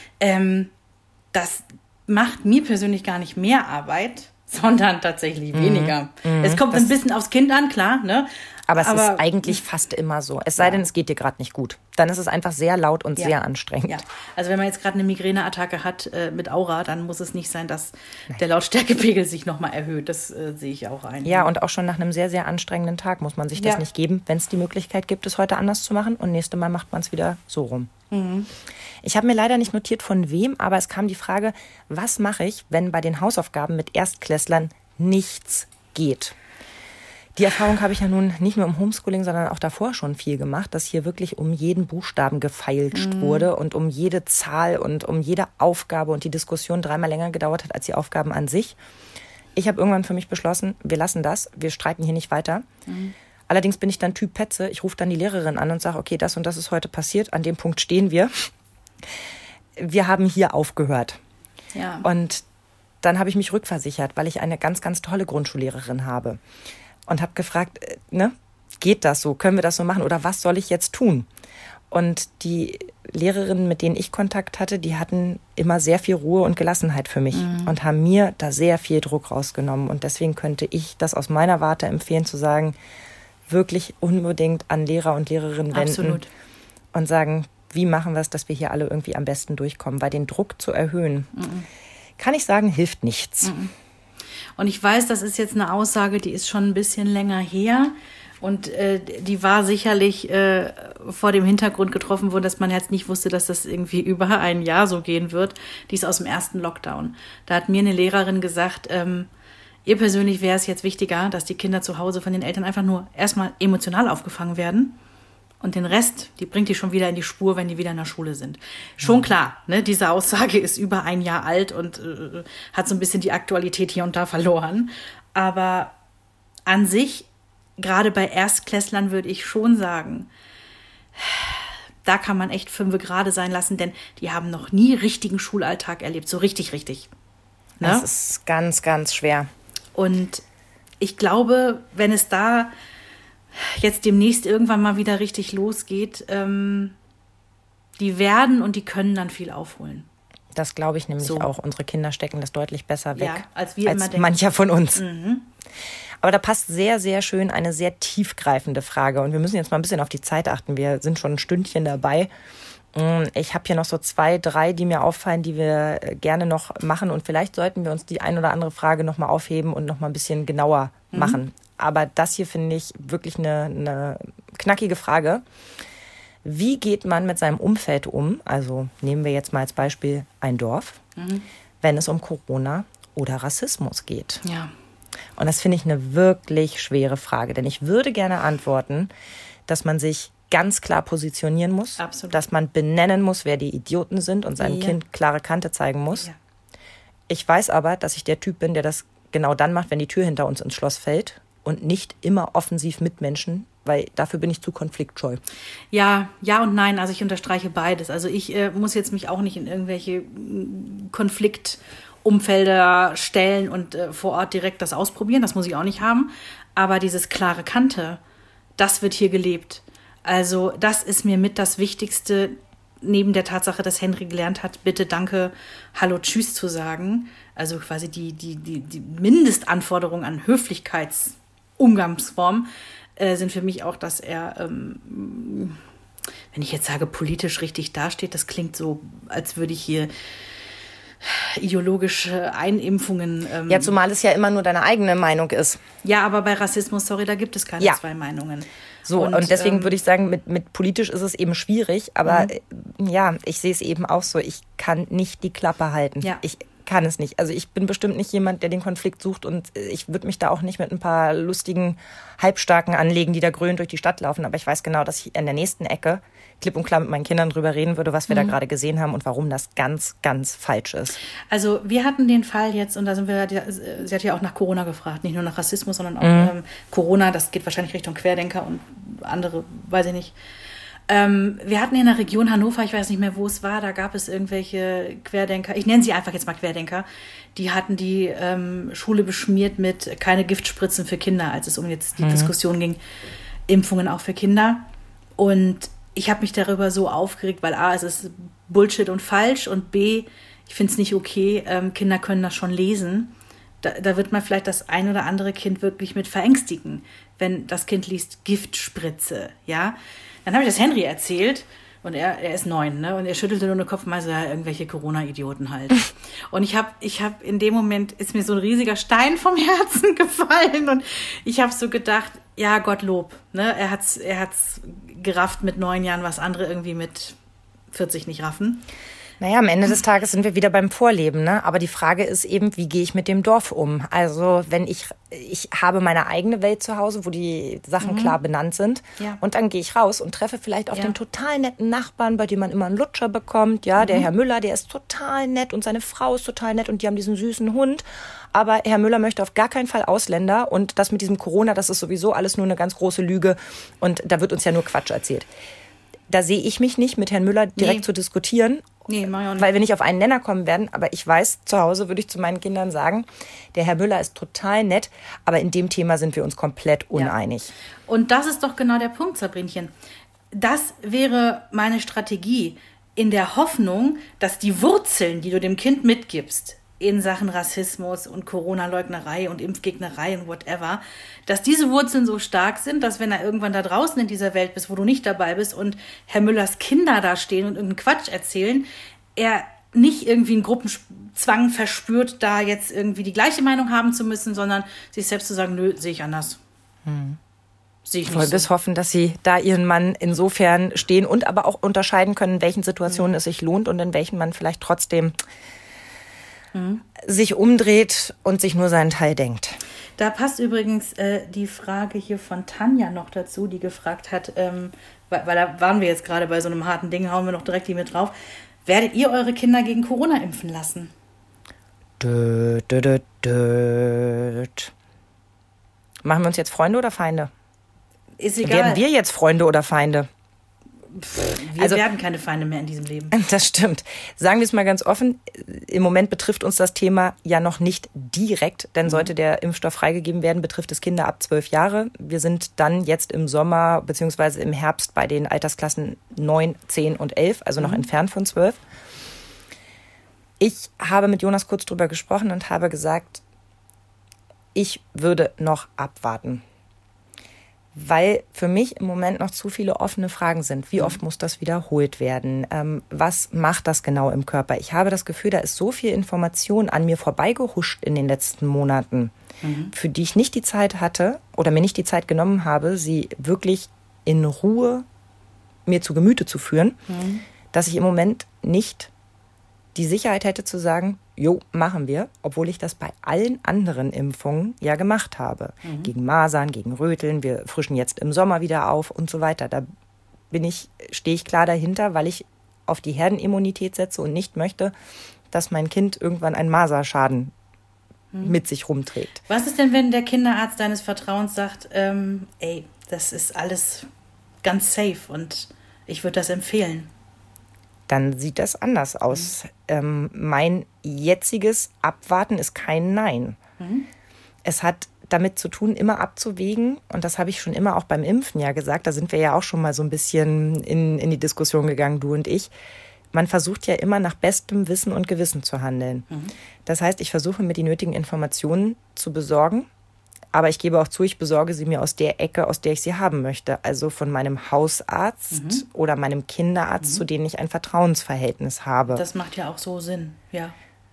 S3: Das macht mir persönlich gar nicht mehr Arbeit, sondern tatsächlich weniger. Es kommt ein bisschen aufs Kind an, klar, ne?
S4: Aber es ist eigentlich fast immer so. Es sei denn, es geht dir gerade nicht gut. Dann ist es einfach sehr laut und sehr anstrengend.
S3: Ja, also wenn man jetzt gerade eine Migräneattacke hat mit Aura, dann muss es nicht sein, dass der Lautstärkepegel sich nochmal erhöht. Das sehe ich auch ein.
S4: Ja, und auch schon nach einem sehr, sehr anstrengenden Tag muss man sich das nicht geben, wenn es die Möglichkeit gibt, es heute anders zu machen. Und nächstes Mal macht man es wieder so rum. Ich habe mir leider nicht notiert, von wem, aber es kam die Frage, was mache ich, wenn bei den Hausaufgaben mit Erstklässlern nichts geht? Die Erfahrung habe ich ja nun nicht nur im Homeschooling, sondern auch davor schon viel gemacht, dass hier wirklich um jeden Buchstaben gefeilscht wurde und um jede Zahl und um jede Aufgabe und die Diskussion 3-mal länger gedauert hat als die Aufgaben an sich. Ich habe irgendwann für mich beschlossen, wir lassen das, wir streiten hier nicht weiter. Allerdings bin ich dann Typ Petze. Ich rufe dann die Lehrerin an und sage, okay, das und das ist heute passiert, an dem Punkt stehen wir. Wir haben hier aufgehört.
S3: Ja.
S4: Und dann habe ich mich rückversichert, weil ich eine ganz, ganz tolle Grundschullehrerin habe. Und habe gefragt, geht das so? Können wir das so machen? Oder was soll ich jetzt tun? Und die Lehrerinnen, mit denen ich Kontakt hatte, die hatten immer sehr viel Ruhe und Gelassenheit für mich und haben mir da sehr viel Druck rausgenommen. Und deswegen könnte ich das aus meiner Warte empfehlen, zu sagen, wirklich unbedingt an Lehrer und Lehrerinnen wenden.
S3: Absolut.
S4: Und sagen, wie machen wir es, dass wir hier alle irgendwie am besten durchkommen? Weil den Druck zu erhöhen, kann ich sagen, hilft nichts.
S3: Und ich weiß, das ist jetzt eine Aussage, die ist schon ein bisschen länger her. Und die war sicherlich vor dem Hintergrund getroffen worden, dass man jetzt nicht wusste, dass das irgendwie über ein Jahr so gehen wird. Die ist aus dem ersten Lockdown. Da hat mir eine Lehrerin gesagt, ihr persönlich wäre es jetzt wichtiger, dass die Kinder zu Hause von den Eltern einfach nur erstmal emotional aufgefangen werden. Und den Rest, die bringt die schon wieder in die Spur, wenn die wieder in der Schule sind. Schon klar, ne, diese Aussage ist über ein Jahr alt und hat so ein bisschen die Aktualität hier und da verloren. Aber an sich, gerade bei Erstklässlern würde ich schon sagen, da kann man echt 5 gerade sein lassen, denn die haben noch nie richtigen Schulalltag erlebt, so richtig. Ne?
S4: Das ist ganz, ganz schwer.
S3: Und ich glaube, wenn es da jetzt demnächst irgendwann mal wieder richtig losgeht, die werden und die können dann viel aufholen.
S4: Das glaube ich nämlich auch. Unsere Kinder stecken das deutlich besser weg,
S3: als wir immer denken.
S4: Mancher von uns. Aber da passt sehr, sehr schön eine sehr tiefgreifende Frage. Und wir müssen jetzt mal ein bisschen auf die Zeit achten. Wir sind schon ein Stündchen dabei. Ich habe hier noch so 2, 3, die mir auffallen, die wir gerne noch machen. Und vielleicht sollten wir uns die ein oder andere Frage noch mal aufheben und noch mal ein bisschen genauer machen. Aber das hier finde ich wirklich eine knackige Frage. Wie geht man mit seinem Umfeld um? Also nehmen wir jetzt mal als Beispiel ein Dorf, wenn es um Corona oder Rassismus geht.
S3: Ja.
S4: Und das finde ich eine wirklich schwere Frage. Denn ich würde gerne antworten, dass man sich ganz klar positionieren muss.
S3: Absolut.
S4: Dass man benennen muss, wer die Idioten sind und seinem Kind klare Kante zeigen muss.
S3: Ja.
S4: Ich weiß aber, dass ich der Typ bin, der das genau dann macht, wenn die Tür hinter uns ins Schloss fällt und nicht immer offensiv mit Menschen, weil dafür bin ich zu konfliktscheu.
S3: Ja und nein, also ich unterstreiche beides. Also ich muss jetzt mich auch nicht in irgendwelche Konfliktumfelder stellen und vor Ort direkt das ausprobieren, das muss ich auch nicht haben. Aber dieses klare Kante, das wird hier gelebt. Also das ist mir mit das Wichtigste, neben der Tatsache, dass Henry gelernt hat, bitte, danke, hallo, tschüss zu sagen. Also quasi die Mindestanforderungen an Höflichkeitsumgangsform sind für mich auch, dass er, wenn ich jetzt sage, politisch richtig dasteht, das klingt so, als würde ich hier ideologische Einimpfungen.
S4: Ja, zumal es ja immer nur deine eigene Meinung ist.
S3: Ja, aber bei Rassismus, sorry, da gibt es keine zwei Meinungen.
S4: So, und deswegen würde ich sagen, mit politisch ist es eben schwierig, aber ja, ich sehe es eben auch so, ich kann nicht die Klappe halten.
S3: Ja.
S4: Ich kann es nicht. Also ich bin bestimmt nicht jemand, der den Konflikt sucht und ich würde mich da auch nicht mit ein paar lustigen Halbstarken anlegen, die da grölend durch die Stadt laufen, aber ich weiß genau, dass ich in der nächsten Ecke klipp und klar mit meinen Kindern drüber reden würde, was wir da gerade gesehen haben und warum das ganz, ganz falsch ist.
S3: Also wir hatten den Fall jetzt, und da sind wir, sie hat ja auch nach Corona gefragt, nicht nur nach Rassismus, sondern auch Corona, das geht wahrscheinlich Richtung Querdenker und andere, weiß ich nicht. Wir hatten in der Region Hannover, ich weiß nicht mehr, wo es war, da gab es irgendwelche Querdenker, ich nenne sie einfach jetzt mal Querdenker, die hatten die Schule beschmiert mit keine Giftspritzen für Kinder, als es um jetzt die Diskussion ging, Impfungen auch für Kinder. Und ich habe mich darüber so aufgeregt, weil A, es ist Bullshit und falsch und B, ich finde es nicht okay, Kinder können das schon lesen. Da wird man vielleicht das ein oder andere Kind wirklich mit verängstigen, wenn das Kind liest Giftspritze, ja. Dann habe ich das Henry erzählt und er ist 9, ne? Und er schüttelte nur den Kopf und meinte, ja, irgendwelche Corona-Idioten halt. Und ich hab in dem Moment, ist mir so ein riesiger Stein vom Herzen gefallen und ich habe so gedacht, ja, Gottlob, ne? Er hat's gerafft mit 9 Jahren, was andere irgendwie mit 40 nicht raffen.
S4: Naja, am Ende des Tages sind wir wieder beim Vorleben, ne? Aber die Frage ist eben, wie gehe ich mit dem Dorf um? Also wenn ich habe meine eigene Welt zu Hause, wo die Sachen klar benannt sind.
S3: Ja.
S4: Und dann gehe ich raus und treffe vielleicht auf den total netten Nachbarn, bei dem man immer einen Lutscher bekommt. Ja, der Herr Müller, der ist total nett und seine Frau ist total nett und die haben diesen süßen Hund. Aber Herr Müller möchte auf gar keinen Fall Ausländer und das mit diesem Corona, das ist sowieso alles nur eine ganz große Lüge und da wird uns ja nur Quatsch erzählt. Da sehe ich mich nicht, mit Herrn Müller direkt zu diskutieren.
S3: Nee, mach ich auch nicht.
S4: Weil wir nicht auf einen Nenner kommen werden. Aber ich weiß, zu Hause würde ich zu meinen Kindern sagen, der Herr Müller ist total nett, aber in dem Thema sind wir uns komplett uneinig.
S3: Ja. Und das ist doch genau der Punkt, Sabrinchen. Das wäre meine Strategie, in der Hoffnung, dass die Wurzeln, die du dem Kind mitgibst, in Sachen Rassismus und Corona-Leugnerei und Impfgegnerei und whatever, dass diese Wurzeln so stark sind, dass wenn er irgendwann da draußen in dieser Welt bist, wo du nicht dabei bist und Herr Müllers Kinder da stehen und irgendeinen Quatsch erzählen, er nicht irgendwie einen Gruppenzwang verspürt, da jetzt irgendwie die gleiche Meinung haben zu müssen, sondern sich selbst zu sagen, nö, sehe ich anders. Sehe ich nicht so.
S4: Bis hoffen, dass sie da ihren Mann insofern stehen und aber auch unterscheiden können, in welchen Situationen es sich lohnt und in welchen man vielleicht trotzdem sich umdreht und sich nur seinen Teil denkt.
S3: Da passt übrigens die Frage hier von Tanja noch dazu, die gefragt hat, weil da waren wir jetzt gerade bei so einem harten Ding, hauen wir noch direkt die mit drauf. Werdet ihr eure Kinder gegen Corona impfen lassen?
S4: Machen wir uns jetzt Freunde oder Feinde?
S3: Ist egal.
S4: Werden wir jetzt Freunde oder Feinde?
S3: Wir werden keine Feinde mehr in diesem Leben.
S4: Das stimmt. Sagen wir es mal ganz offen, im Moment betrifft uns das Thema ja noch nicht direkt, denn sollte der Impfstoff freigegeben werden, betrifft es Kinder ab 12 Jahre. Wir sind dann jetzt im Sommer bzw. im Herbst bei den Altersklassen 9, 10 und 11, also noch entfernt von 12. Ich habe mit Jonas kurz drüber gesprochen und habe gesagt, ich würde noch abwarten. Weil für mich im Moment noch zu viele offene Fragen sind. Wie oft muss das wiederholt werden? Was macht das genau im Körper? Ich habe das Gefühl, da ist so viel Information an mir vorbeigehuscht in den letzten Monaten, für die ich nicht die Zeit hatte oder mir nicht die Zeit genommen habe, sie wirklich in Ruhe mir zu Gemüte zu führen, dass ich im Moment nicht die Sicherheit hätte zu sagen, jo, machen wir, obwohl ich das bei allen anderen Impfungen ja gemacht habe. Gegen Masern, gegen Röteln, wir frischen jetzt im Sommer wieder auf und so weiter. Da stehe ich klar dahinter, weil ich auf die Herdenimmunität setze und nicht möchte, dass mein Kind irgendwann einen Maserschaden mit sich rumträgt.
S3: Was ist denn, wenn der Kinderarzt deines Vertrauens sagt, ey, das ist alles ganz safe und ich würde das empfehlen?
S4: Dann sieht das anders aus. Mein jetziges Abwarten ist kein Nein. Es hat damit zu tun, immer abzuwägen. Und das habe ich schon immer auch beim Impfen ja gesagt. Da sind wir ja auch schon mal so ein bisschen in die Diskussion gegangen, du und ich. Man versucht ja immer nach bestem Wissen und Gewissen zu handeln. Das heißt, ich versuche mir die nötigen Informationen zu besorgen. Aber ich gebe auch zu, ich besorge sie mir aus der Ecke, aus der ich sie haben möchte. Also von meinem Hausarzt oder meinem Kinderarzt, zu denen ich ein Vertrauensverhältnis habe.
S3: Das macht ja auch so Sinn, ja.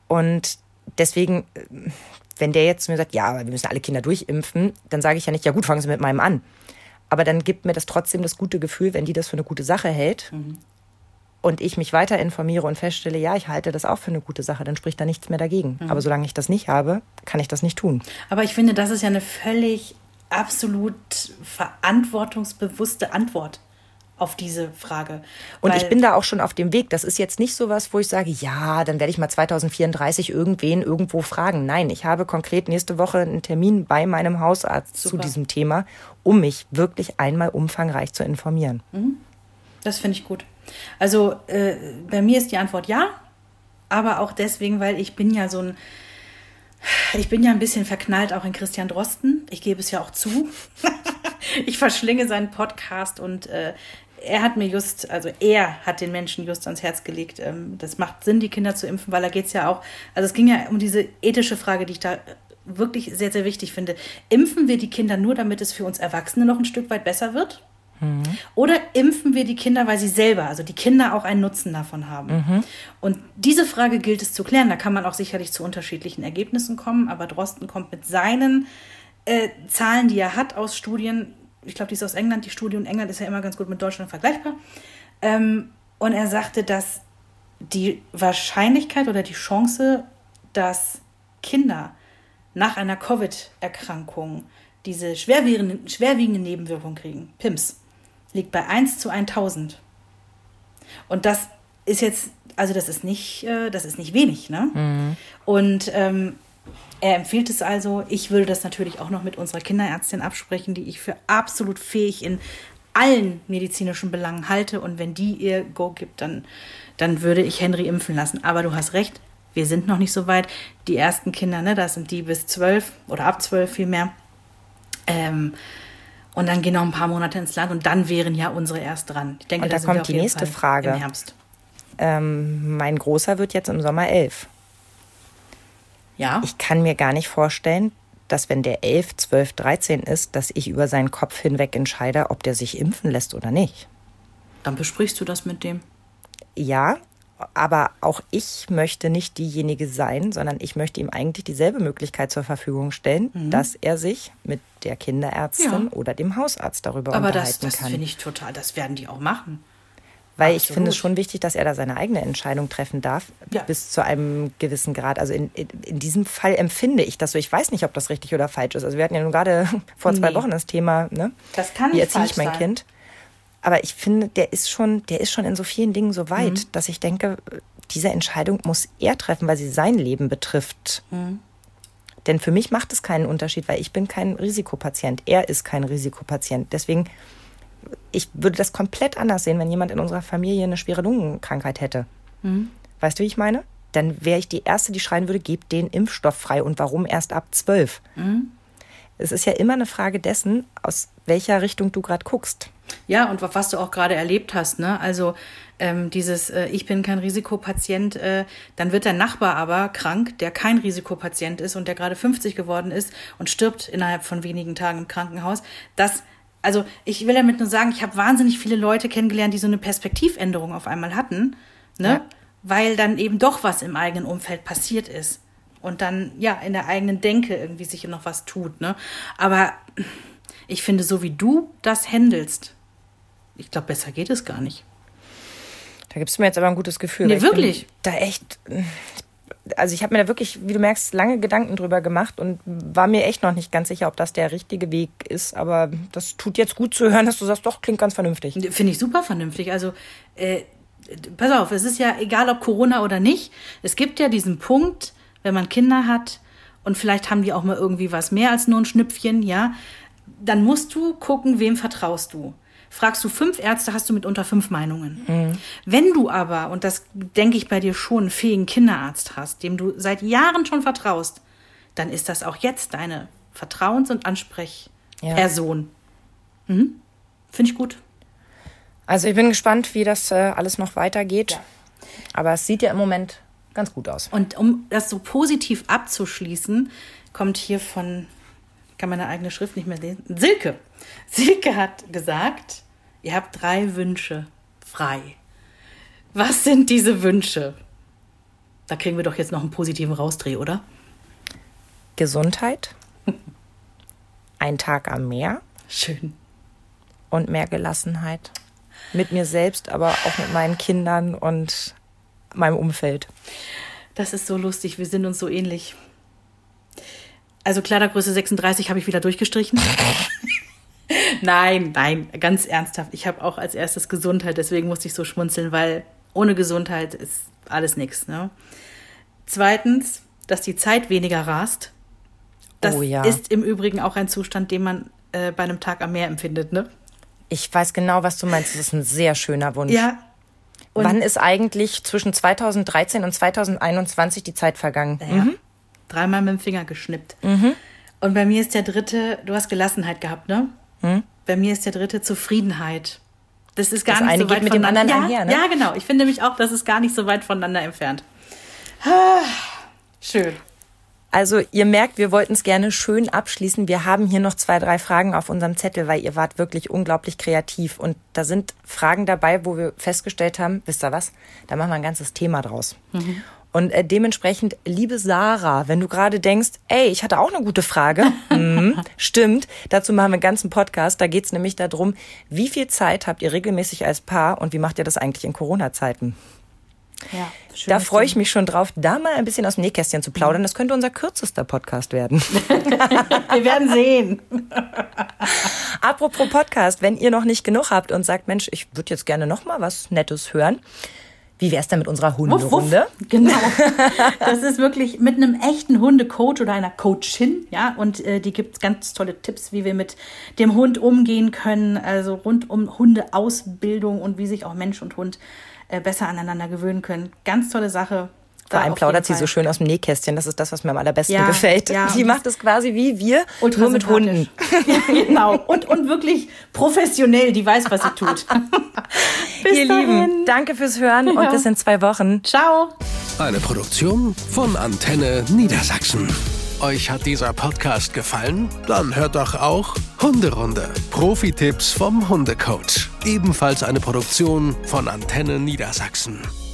S4: Und deswegen, wenn der jetzt zu mir sagt, ja, aber wir müssen alle Kinder durchimpfen, dann sage ich ja nicht, ja gut, fangen Sie mit meinem an. Aber dann gibt mir das trotzdem das gute Gefühl, wenn die das für eine gute Sache hält und ich mich weiter informiere und feststelle, ja, ich halte das auch für eine gute Sache, dann spricht da nichts mehr dagegen. Aber solange ich das nicht habe, kann ich das nicht tun.
S3: Aber ich finde, das ist ja eine völlig absolut verantwortungsbewusste Antwort auf diese Frage.
S4: Und ich bin da auch schon auf dem Weg. Das ist jetzt nicht so was, wo ich sage, ja, dann werde ich mal 2034 irgendwen irgendwo fragen. Nein, ich habe konkret nächste Woche einen Termin bei meinem Hausarzt zu diesem Thema, um mich wirklich einmal umfangreich zu informieren.
S3: Das finde ich gut. Also bei mir ist die Antwort ja, aber auch deswegen, weil ich bin ja ein bisschen verknallt auch in Christian Drosten. Ich gebe es ja auch zu. Ich verschlinge seinen Podcast und er hat den Menschen just ans Herz gelegt. Das macht Sinn, die Kinder zu impfen, weil da geht es ja auch, also es ging ja um diese ethische Frage, die ich da wirklich sehr, sehr wichtig finde. Impfen wir die Kinder nur, damit es für uns Erwachsene noch ein Stück weit besser wird? Oder impfen wir die Kinder, weil sie selber, also die Kinder auch einen Nutzen davon haben? Und diese Frage gilt es zu klären. Da kann man auch sicherlich zu unterschiedlichen Ergebnissen kommen, aber Drosten kommt mit seinen Zahlen, die er hat aus Studien, ich glaube, die ist aus England, die Studie in England ist ja immer ganz gut mit Deutschland vergleichbar. Und er sagte, dass die Wahrscheinlichkeit oder die Chance, dass Kinder nach einer Covid-Erkrankung diese schwerwiegende Nebenwirkung kriegen, PIMS, liegt bei 1 zu 1000. Und das ist jetzt, also das ist nicht wenig, ne? Und er empfiehlt es also. Ich würde das natürlich auch noch mit unserer Kinderärztin absprechen, die ich für absolut fähig in allen medizinischen Belangen halte. Und wenn die ihr Go gibt, dann würde ich Henry impfen lassen. Aber du hast recht, wir sind noch nicht so weit. Die ersten Kinder, ne, das sind die bis 12 oder ab 12 vielmehr. Und dann gehen noch ein paar Monate ins Land und dann wären ja unsere erst dran. Ich denke,
S4: und da kommt die nächste Frage.
S3: Im Herbst.
S4: Mein Großer wird jetzt im Sommer 11.
S3: Ja.
S4: Ich kann mir gar nicht vorstellen, dass wenn der 11, 12, 13 ist, dass ich über seinen Kopf hinweg entscheide, ob der sich impfen lässt oder nicht.
S3: Dann besprichst du das mit dem?
S4: Ja, aber auch ich möchte nicht diejenige sein, sondern ich möchte ihm eigentlich dieselbe Möglichkeit zur Verfügung stellen, dass er sich mit der Kinderärztin oder dem Hausarzt darüber unterhalten kann. Aber das
S3: finde ich total, das werden die auch machen.
S4: Weil ich finde es schon wichtig, dass er da seine eigene Entscheidung treffen darf, bis zu einem gewissen Grad. Also in diesem Fall empfinde ich das so. Ich weiß nicht, ob das richtig oder falsch ist. Also wir hatten ja nun gerade vor 2 Wochen das Thema, ne?
S3: Das kann
S4: wie
S3: nicht
S4: erziehe
S3: falsch
S4: ich mein
S3: sein.
S4: Kind? Aber ich finde, der ist schon in so vielen Dingen so weit, dass ich denke, diese Entscheidung muss er treffen, weil sie sein Leben betrifft. Denn für mich macht es keinen Unterschied, weil ich bin kein Risikopatient. Er ist kein Risikopatient. Deswegen, ich würde das komplett anders sehen, wenn jemand in unserer Familie eine schwere Lungenkrankheit hätte. Weißt du, wie ich meine? Dann wäre ich die Erste, die schreien würde, gebt den Impfstoff frei. Und warum erst ab 12? Es ist ja immer eine Frage dessen, aus welcher Richtung du gerade guckst.
S3: Ja, und was du auch gerade erlebt hast, ne? Also ich bin kein Risikopatient, dann wird der Nachbar aber krank, der kein Risikopatient ist und der gerade 50 geworden ist und stirbt innerhalb von wenigen Tagen im Krankenhaus. Also ich will damit nur sagen, ich habe wahnsinnig viele Leute kennengelernt, die so eine Perspektivänderung auf einmal hatten, ne? Ja. Weil dann eben doch was im eigenen Umfeld passiert ist. Und dann, ja, in der eigenen Denke irgendwie sich noch was tut, ne? Aber ich finde, so wie du das handelst, ich glaube, besser geht es gar nicht.
S4: Da gibst du mir jetzt aber ein gutes Gefühl.
S3: Nee, wirklich?
S4: Also ich habe mir da wirklich, wie du merkst, lange Gedanken drüber gemacht und war mir echt noch nicht ganz sicher, ob das der richtige Weg ist. Aber das tut jetzt gut zu hören, dass du sagst, doch, klingt ganz vernünftig.
S3: Finde ich super vernünftig. Also pass auf, es ist ja egal, ob Corona oder nicht. Es gibt ja diesen Punkt, wenn man Kinder hat und vielleicht haben die auch mal irgendwie was mehr als nur ein Schnüpfchen, ja, dann musst du gucken, wem vertraust du. Fragst du 5 Ärzte, hast du mitunter 5 Meinungen. Wenn du aber, und das denke ich bei dir schon, einen fähigen Kinderarzt hast, dem du seit Jahren schon vertraust, dann ist das auch jetzt deine Vertrauens- und Ansprechperson. Ja. Finde ich gut.
S4: Also ich bin gespannt, wie das alles noch weitergeht. Ja. Aber es sieht ja im Moment ganz gut aus.
S3: Und um das so positiv abzuschließen, kommt hier von, kann meine eigene Schrift nicht mehr lesen, Silke. Silke hat gesagt, ihr habt 3 Wünsche frei. Was sind diese Wünsche? Da kriegen wir doch jetzt noch einen positiven Rausdreh, oder?
S4: Gesundheit, ein Tag am Meer.
S3: Schön.
S4: Und mehr Gelassenheit. Mit mir selbst, aber auch mit meinen Kindern und meinem Umfeld.
S3: Das ist so lustig, wir sind uns so ähnlich. Also Kleidergröße 36 habe ich wieder durchgestrichen. Nein, ganz ernsthaft. Ich habe auch als erstes Gesundheit, deswegen musste ich so schmunzeln, weil ohne Gesundheit ist alles nichts. Ne? Zweitens, dass die Zeit weniger rast. Das ist im Übrigen auch ein Zustand, den man bei einem Tag am Meer empfindet, ne?
S4: Ich weiß genau, was du meinst. Das ist ein sehr schöner Wunsch.
S3: Ja.
S4: Wann ist eigentlich zwischen 2013 und 2021 die Zeit vergangen?
S3: Ja. 3-mal mit dem Finger geschnippt. Und bei mir ist der 3., du hast Gelassenheit gehabt, ne? Bei mir ist der 3. Zufriedenheit. Das ist gar nicht so weit
S4: mit dem anderen einher, ne?
S3: Ja, genau. Ich finde nämlich auch, das ist gar nicht so weit voneinander entfernt. Schön.
S4: Also ihr merkt, wir wollten es gerne schön abschließen. Wir haben hier noch 2, 3 Fragen auf unserem Zettel, weil ihr wart wirklich unglaublich kreativ. Und da sind Fragen dabei, wo wir festgestellt haben, wisst ihr was, da machen wir ein ganzes Thema draus. Und dementsprechend, liebe Sarah, wenn du gerade denkst, ey, ich hatte auch eine gute Frage. Stimmt, dazu machen wir einen ganzen Podcast. Da geht es nämlich darum, wie viel Zeit habt ihr regelmäßig als Paar und wie macht ihr das eigentlich in Corona-Zeiten?
S3: Ja,
S4: da freue ich mich schon drauf, da mal ein bisschen aus dem Nähkästchen zu plaudern. Das könnte unser kürzester Podcast werden.
S3: Wir werden sehen.
S4: Apropos Podcast, wenn ihr noch nicht genug habt und sagt, Mensch, ich würde jetzt gerne noch mal was Nettes hören. Wie wär's denn mit unserer Hunderunde?
S3: Genau. Das ist wirklich mit einem echten Hundecoach oder einer Coachin, ja, und die gibt ganz tolle Tipps, wie wir mit dem Hund umgehen können, also rund um Hundeausbildung und wie sich auch Mensch und Hund besser aneinander gewöhnen können. Ganz tolle Sache.
S4: Vor allem plaudert sie so schön aus dem Nähkästchen. Das ist das, was mir am allerbesten gefällt. Ja, die macht es quasi wie wir, nur mit Hunden.
S3: Ja, genau. Und wirklich professionell. Die weiß, was sie tut.
S4: Bis ihr dahin. Lieben, danke fürs Hören und bis in 2 Wochen.
S3: Ciao.
S5: Eine Produktion von Antenne Niedersachsen. Euch hat dieser Podcast gefallen? Dann hört doch auch Hunderunde. Profi-Tipps vom Hundecoach. Ebenfalls eine Produktion von Antenne Niedersachsen.